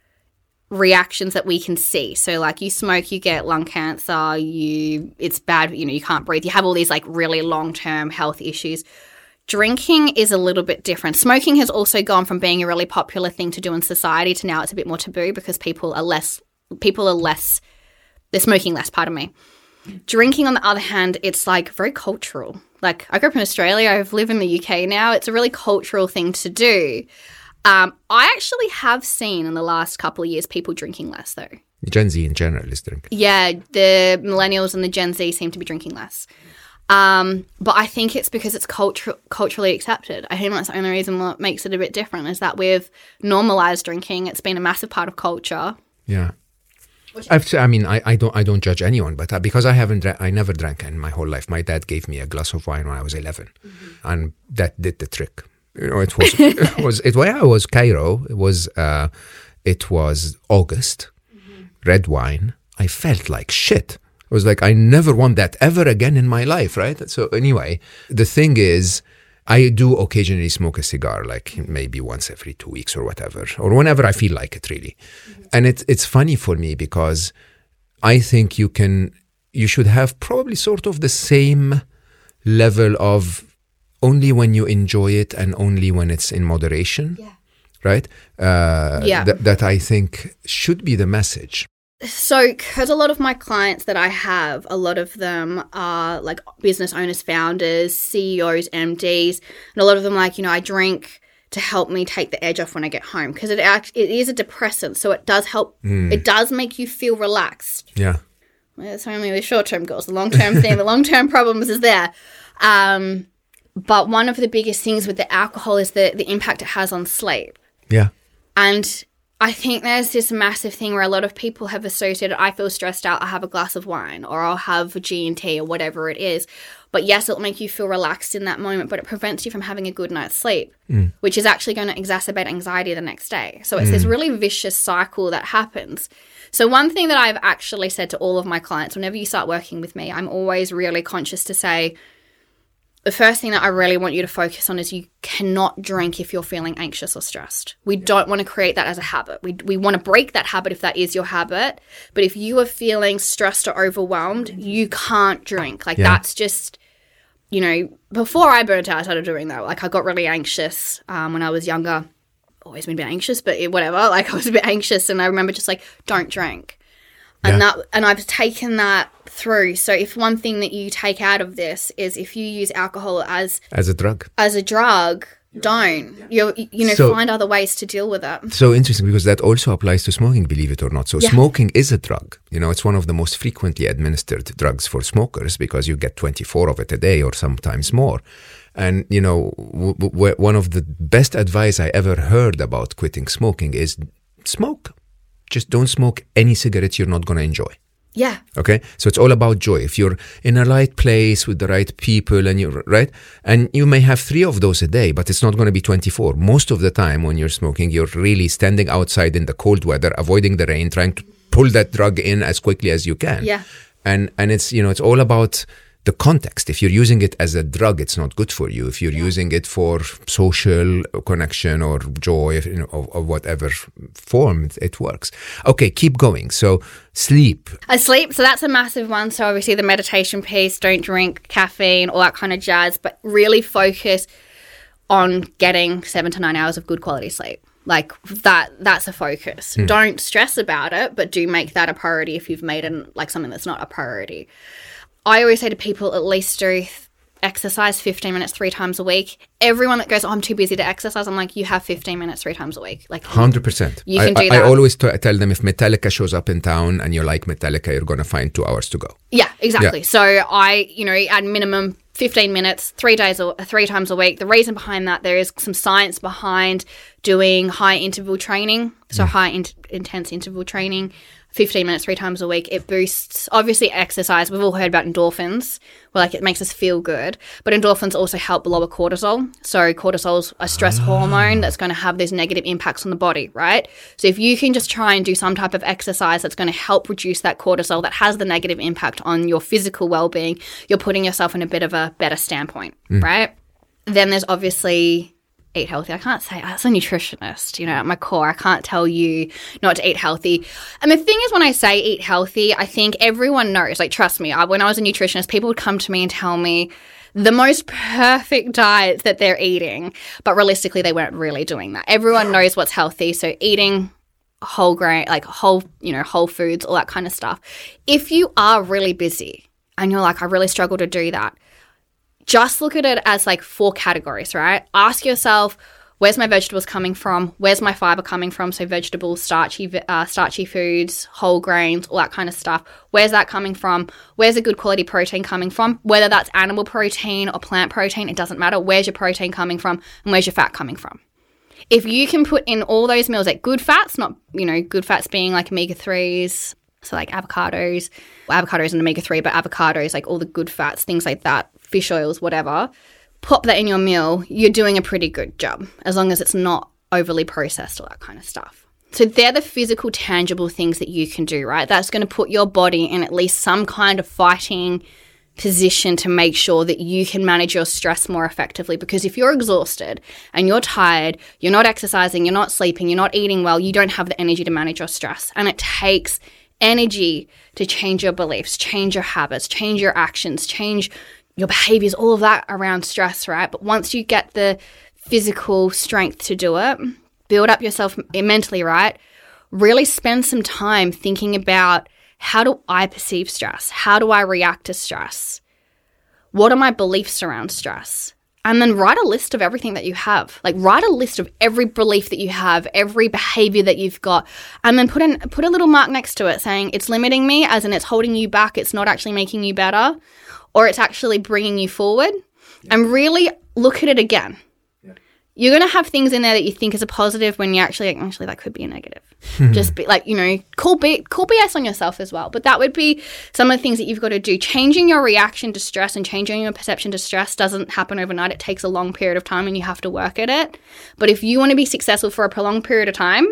reactions that we can see. So like you smoke, you get lung cancer, you it's bad, you know, you can't breathe. You have all these like really long-term health issues. Drinking is a little bit different. Smoking has also gone from being a really popular thing to do in society to now it's a bit more taboo because people are less, people are less, they're smoking less, pardon me. Drinking, on the other hand, it's like very cultural. Like I grew up in Australia, I've lived in the U K now. It's a really cultural thing to do. Um, I actually have seen in the last couple of years people drinking less though. Gen Z in general is drinking. Yeah, the millennials and the Gen Z seem to be drinking less. Um, but I think it's because it's culture- culturally accepted. I think that's the only reason what makes it a bit different is that we've normalized drinking. It's been a massive part of culture. Yeah. I've, I mean, I, I don't I don't judge anyone, but because I haven't, dra- I never drank in my whole life. My dad gave me a glass of wine when I was eleven, mm-hmm. and that did the trick. You know, it was it was it. Where I was Cairo, it was uh, it was August, mm-hmm. red wine. I felt like shit. It was like I never want that ever again in my life, right? So anyway, the thing is, I do occasionally smoke a cigar, like maybe once every two weeks or whatever, or whenever I feel like it, really. Mm-hmm. And it's it's funny for me because I think you can, you should have probably sort of the same level of only when you enjoy it and only when it's in moderation, yeah. right? Uh, yeah. Th- that I think should be the message. So, because a lot of my clients that I have, a lot of them are like business owners, founders, C E Os, M Ds, and a lot of them like, you know, I drink to help me take the edge off when I get home because it act- it is a depressant, so it does help. Mm. It does make you feel relaxed. Yeah. Well, it's only the short-term goals. The long-term thing, the long-term problems is there. Um, but one of the biggest things with the alcohol is the, the impact it has on sleep. Yeah. And I think there's this massive thing where a lot of people have associated, I feel stressed out, I have a glass of wine or I'll have a G and T or whatever it is. But yes, it'll make you feel relaxed in that moment, but it prevents you from having a good night's sleep, mm. which is actually going to exacerbate anxiety the next day. So it's mm. this really vicious cycle that happens. So one thing that I've actually said to all of my clients, whenever you start working with me, I'm always really conscious to say, the first thing that I really want you to focus on is you cannot drink if you're feeling anxious or stressed. We yeah. don't want to create that as a habit. We we want to break that habit if that is your habit. But if you are feeling stressed or overwhelmed, you can't drink. Like yeah. that's just, you know, before I burnt out, I started doing that. Like I got really anxious um, when I was younger. Always been a bit anxious, but whatever. Like I was a bit anxious and I remember just like, don't drink. And yeah. that, and I've taken that through. So if one thing that you take out of this is if you use alcohol as as a drug, as a drug, don't you you know so, find other ways to deal with it. So interesting because that also applies to smoking, believe it or not. So yeah. smoking is a drug. You know, it's one of the most frequently administered drugs for smokers because you get twenty-four of it a day or sometimes more. And you know, w- w- one of the best advice I ever heard about quitting smoking is smoke. Just don't smoke any cigarettes you're not going to enjoy. Yeah. Okay. So it's all about joy. If you're in a right place with the right people and you're right, and you may have three of those a day, but it's not going to be twenty-four. Most of the time when you're smoking, you're really standing outside in the cold weather, avoiding the rain, trying to pull that drug in as quickly as you can. Yeah. And, and it's, you know, it's all about the context. If you're using it as a drug, it's not good for you. If you're yeah. using it for social connection or joy, you know, of, of whatever form, it works. Okay, keep going. So sleep. Uh, sleep, so that's a massive one. So obviously the meditation piece, don't drink caffeine, all that kind of jazz, but really focus on getting seven to nine hours of good quality sleep. Like that, that's a focus. Mm. Don't stress about it, but do make that a priority if you've made it like something that's not a priority. I always say to people, at least do exercise fifteen minutes three times a week. Everyone that goes, oh, I'm too busy to exercise, I'm like, you have fifteen minutes three times a week. Like one hundred percent. You can I, do I, that. I always t- tell them if Metallica shows up in town and you like Metallica, you're going to find two hours to go. Yeah, exactly. Yeah. So I, you know, at minimum fifteen minutes, three days or three times a week. The reason behind that, there is some science behind doing high interval training. So mm. high in- intense interval training. fifteen minutes, three times a week. It boosts, obviously, exercise. We've all heard about endorphins, where like it makes us feel good. But endorphins also help lower cortisol. So cortisol's a stress ah. hormone that's going to have these negative impacts on the body, right? So if you can just try and do some type of exercise that's going to help reduce that cortisol that has the negative impact on your physical well-being, you're putting yourself in a bit of a better standpoint, mm. right? Then there's obviously eat healthy. I can't say, as a nutritionist, you know, at my core, I can't tell you not to eat healthy. And the thing is, when I say eat healthy, I think everyone knows, like, trust me, I, when I was a nutritionist, people would come to me and tell me the most perfect diets that they're eating, but realistically, they weren't really doing that. Everyone knows what's healthy. So eating whole grain, like whole, you know, whole foods, all that kind of stuff. If you are really busy and you're like, I really struggle to do that, just look at it as like four categories, right? Ask yourself, where's my vegetables coming from? Where's my fiber coming from? So vegetables, starchy, uh, starchy foods, whole grains, all that kind of stuff. Where's that coming from? Where's a good quality protein coming from? Whether that's animal protein or plant protein, it doesn't matter. Where's your protein coming from? And where's your fat coming from? If you can put in all those meals, like good fats, not, you know, good fats being like omega threes, so like avocados, well, avocados and omega three, but avocados, like all the good fats, things like that, fish oils, whatever, pop that in your meal, you're doing a pretty good job, as long as it's not overly processed, all that kind of stuff. So they're the physical, tangible things that you can do, right? That's going to put your body in at least some kind of fighting position to make sure that you can manage your stress more effectively. Because if you're exhausted and you're tired, you're not exercising, you're not sleeping, you're not eating well, you don't have the energy to manage your stress. And it takes energy to change your beliefs, change your habits, change your actions, change your behaviors, all of that around stress, right? But once you get the physical strength to do it, build up yourself mentally, right? Really spend some time thinking about, how do I perceive stress? How do I react to stress? What are my beliefs around stress? And then write a list of everything that you have. Like write a list of every belief that you have, every behavior that you've got, and then put in put a little mark next to it saying it's limiting me, as in it's holding you back, it's not actually making you better, or it's actually bringing you forward. Yeah. And really look at it again. Yeah. You're going to have things in there that you think is a positive when you actually, actually that could be a negative. Just be like, you know, call, B, call B S on yourself as well. But that would be some of the things that you've got to do. Changing your reaction to stress and changing your perception to stress doesn't happen overnight. It takes a long period of time and you have to work at it. But if you want to be successful for a prolonged period of time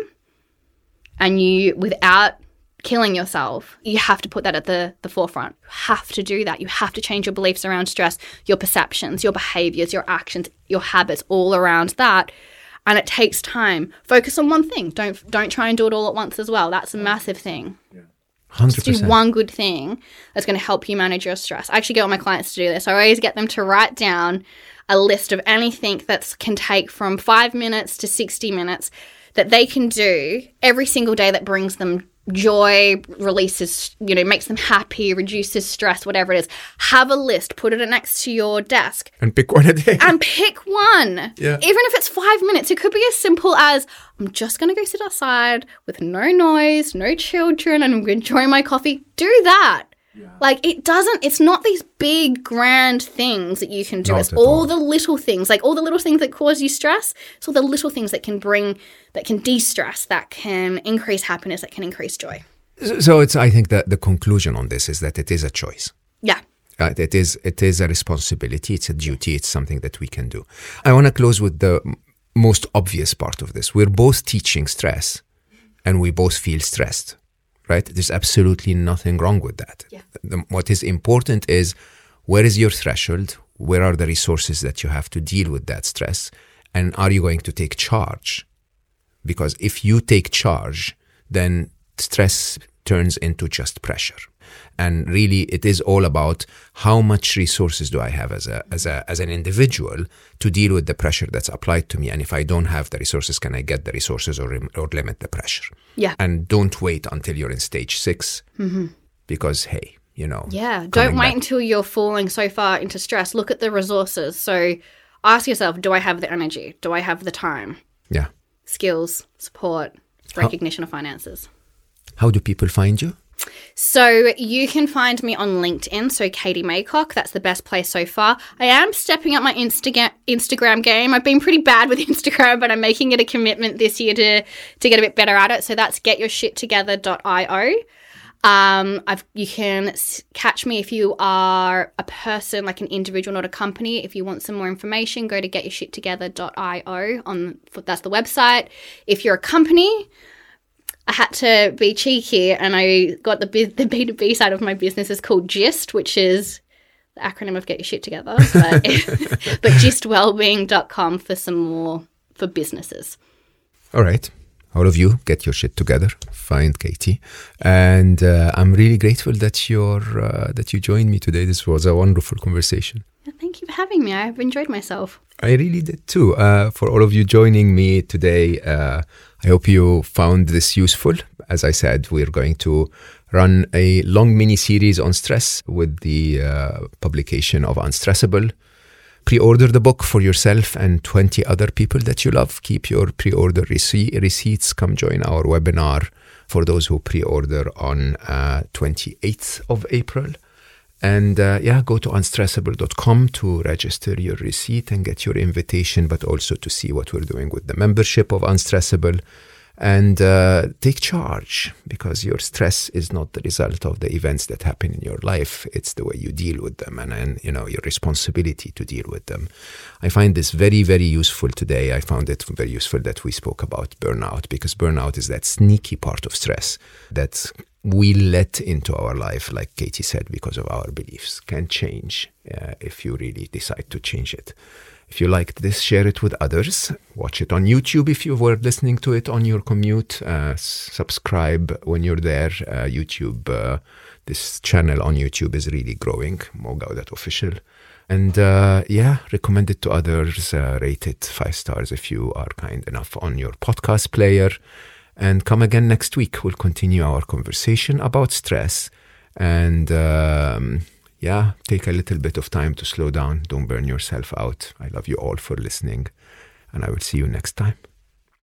and you, without killing yourself, you have to put that at the, the forefront. You have to do that. You have to change your beliefs around stress, your perceptions, your behaviors, your actions, your habits, all around that. And it takes time. Focus on one thing. Don't don't try and do it all at once as well. That's a massive thing. Yeah. one hundred percent. Just do one good thing that's going to help you manage your stress. I actually get all my clients to do this. I always get them to write down a list of anything that can take from five minutes to sixty minutes that they can do every single day that brings them joy, releases, you know, makes them happy, reduces stress, whatever it is. Have a list, put it next to your desk. And pick one a day. And pick one. Yeah. Even if it's five minutes, it could be as simple as, I'm just going to go sit outside with no noise, no children, and I'm going to enjoy my coffee. Do that. Yeah. Like, it doesn't, it's not these big, grand things that you can do. Not it's at all, all the little things, like all the little things that cause you stress. It's all the little things that can bring, that can de-stress, that can increase happiness, that can increase joy. So it's, I think that the conclusion on this is that it is a choice. Yeah. Uh, it is it is a responsibility. It's a duty. It's something that we can do. I want to close with the most obvious part of this. We're both teaching stress, and we both feel stressed, right? There's absolutely nothing wrong with that. Yeah. The, what is important is, where is your threshold? Where are the resources that you have to deal with that stress? And are you going to take charge? Because if you take charge, then stress turns into just pressure. And really, it is all about how much resources do I have as a as a as an individual to deal with the pressure that's applied to me. And if I don't have the resources, can I get the resources or or limit the pressure? Yeah. And don't wait until you're in stage six, mm-hmm. because hey, you know. Yeah. Don't wait back. until you're falling so far into stress. Look at the resources. So ask yourself: do I have the energy? Do I have the time? Yeah. Skills, support, recognition how, of finances. How do people find you? So you can find me on LinkedIn, so Katie Maycock. That's the best place so far. I am stepping up my Insta- Instagram game. I've been pretty bad with Instagram, but I'm making it a commitment this year to, to get a bit better at it. So that's get your shit together dot io. Um, I've, you can s- catch me if you are a person, like an individual, not a company. If you want some more information, go to get your shit together dot io. On, that's the website. If you're a company, I had to be cheeky, and I got the B, the B two B side of my business is called GIST, which is the acronym of Get Your Shit Together, but, but gist wellbeing dot com for some more for businesses. All right. All of you, get your shit together. Find Katie. And uh, I'm really grateful that, you're, uh, that you joined me today. This was a wonderful conversation. Thank you for having me. I've enjoyed myself. I really did too. Uh, for all of you joining me today, uh, I hope you found this useful. As I said, we're going to run a long mini-series on stress with the uh, publication of Unstressable. Pre-order the book for yourself and twenty other people that you love. Keep your pre-order rece- receipts. Come join our webinar for those who pre-order on uh, twenty-eighth of April. And uh, yeah, go to unstressable dot com to register your receipt and get your invitation, but also to see what we're doing with the membership of Unstressable. And uh, take charge, because your stress is not the result of the events that happen in your life. It's the way you deal with them, and, and you know, your responsibility to deal with them. I find this very, very useful today. I found it very useful that we spoke about burnout, because burnout is that sneaky part of stress that we let into our life, like Katie said, because of our beliefs. Can change uh, if you really decide to change it. If you liked this, share it with others. Watch it on YouTube if you were listening to it on your commute. Uh, subscribe when you're there. Uh, YouTube, uh, this channel on YouTube is really growing. Mo Gaudat Official. And uh, yeah, recommend it to others. Uh, rate it five stars if you are kind enough on your podcast player. And come again next week. We'll continue our conversation about stress. And um, yeah, take a little bit of time to slow down. Don't burn yourself out. I love you all for listening. And I will see you next time.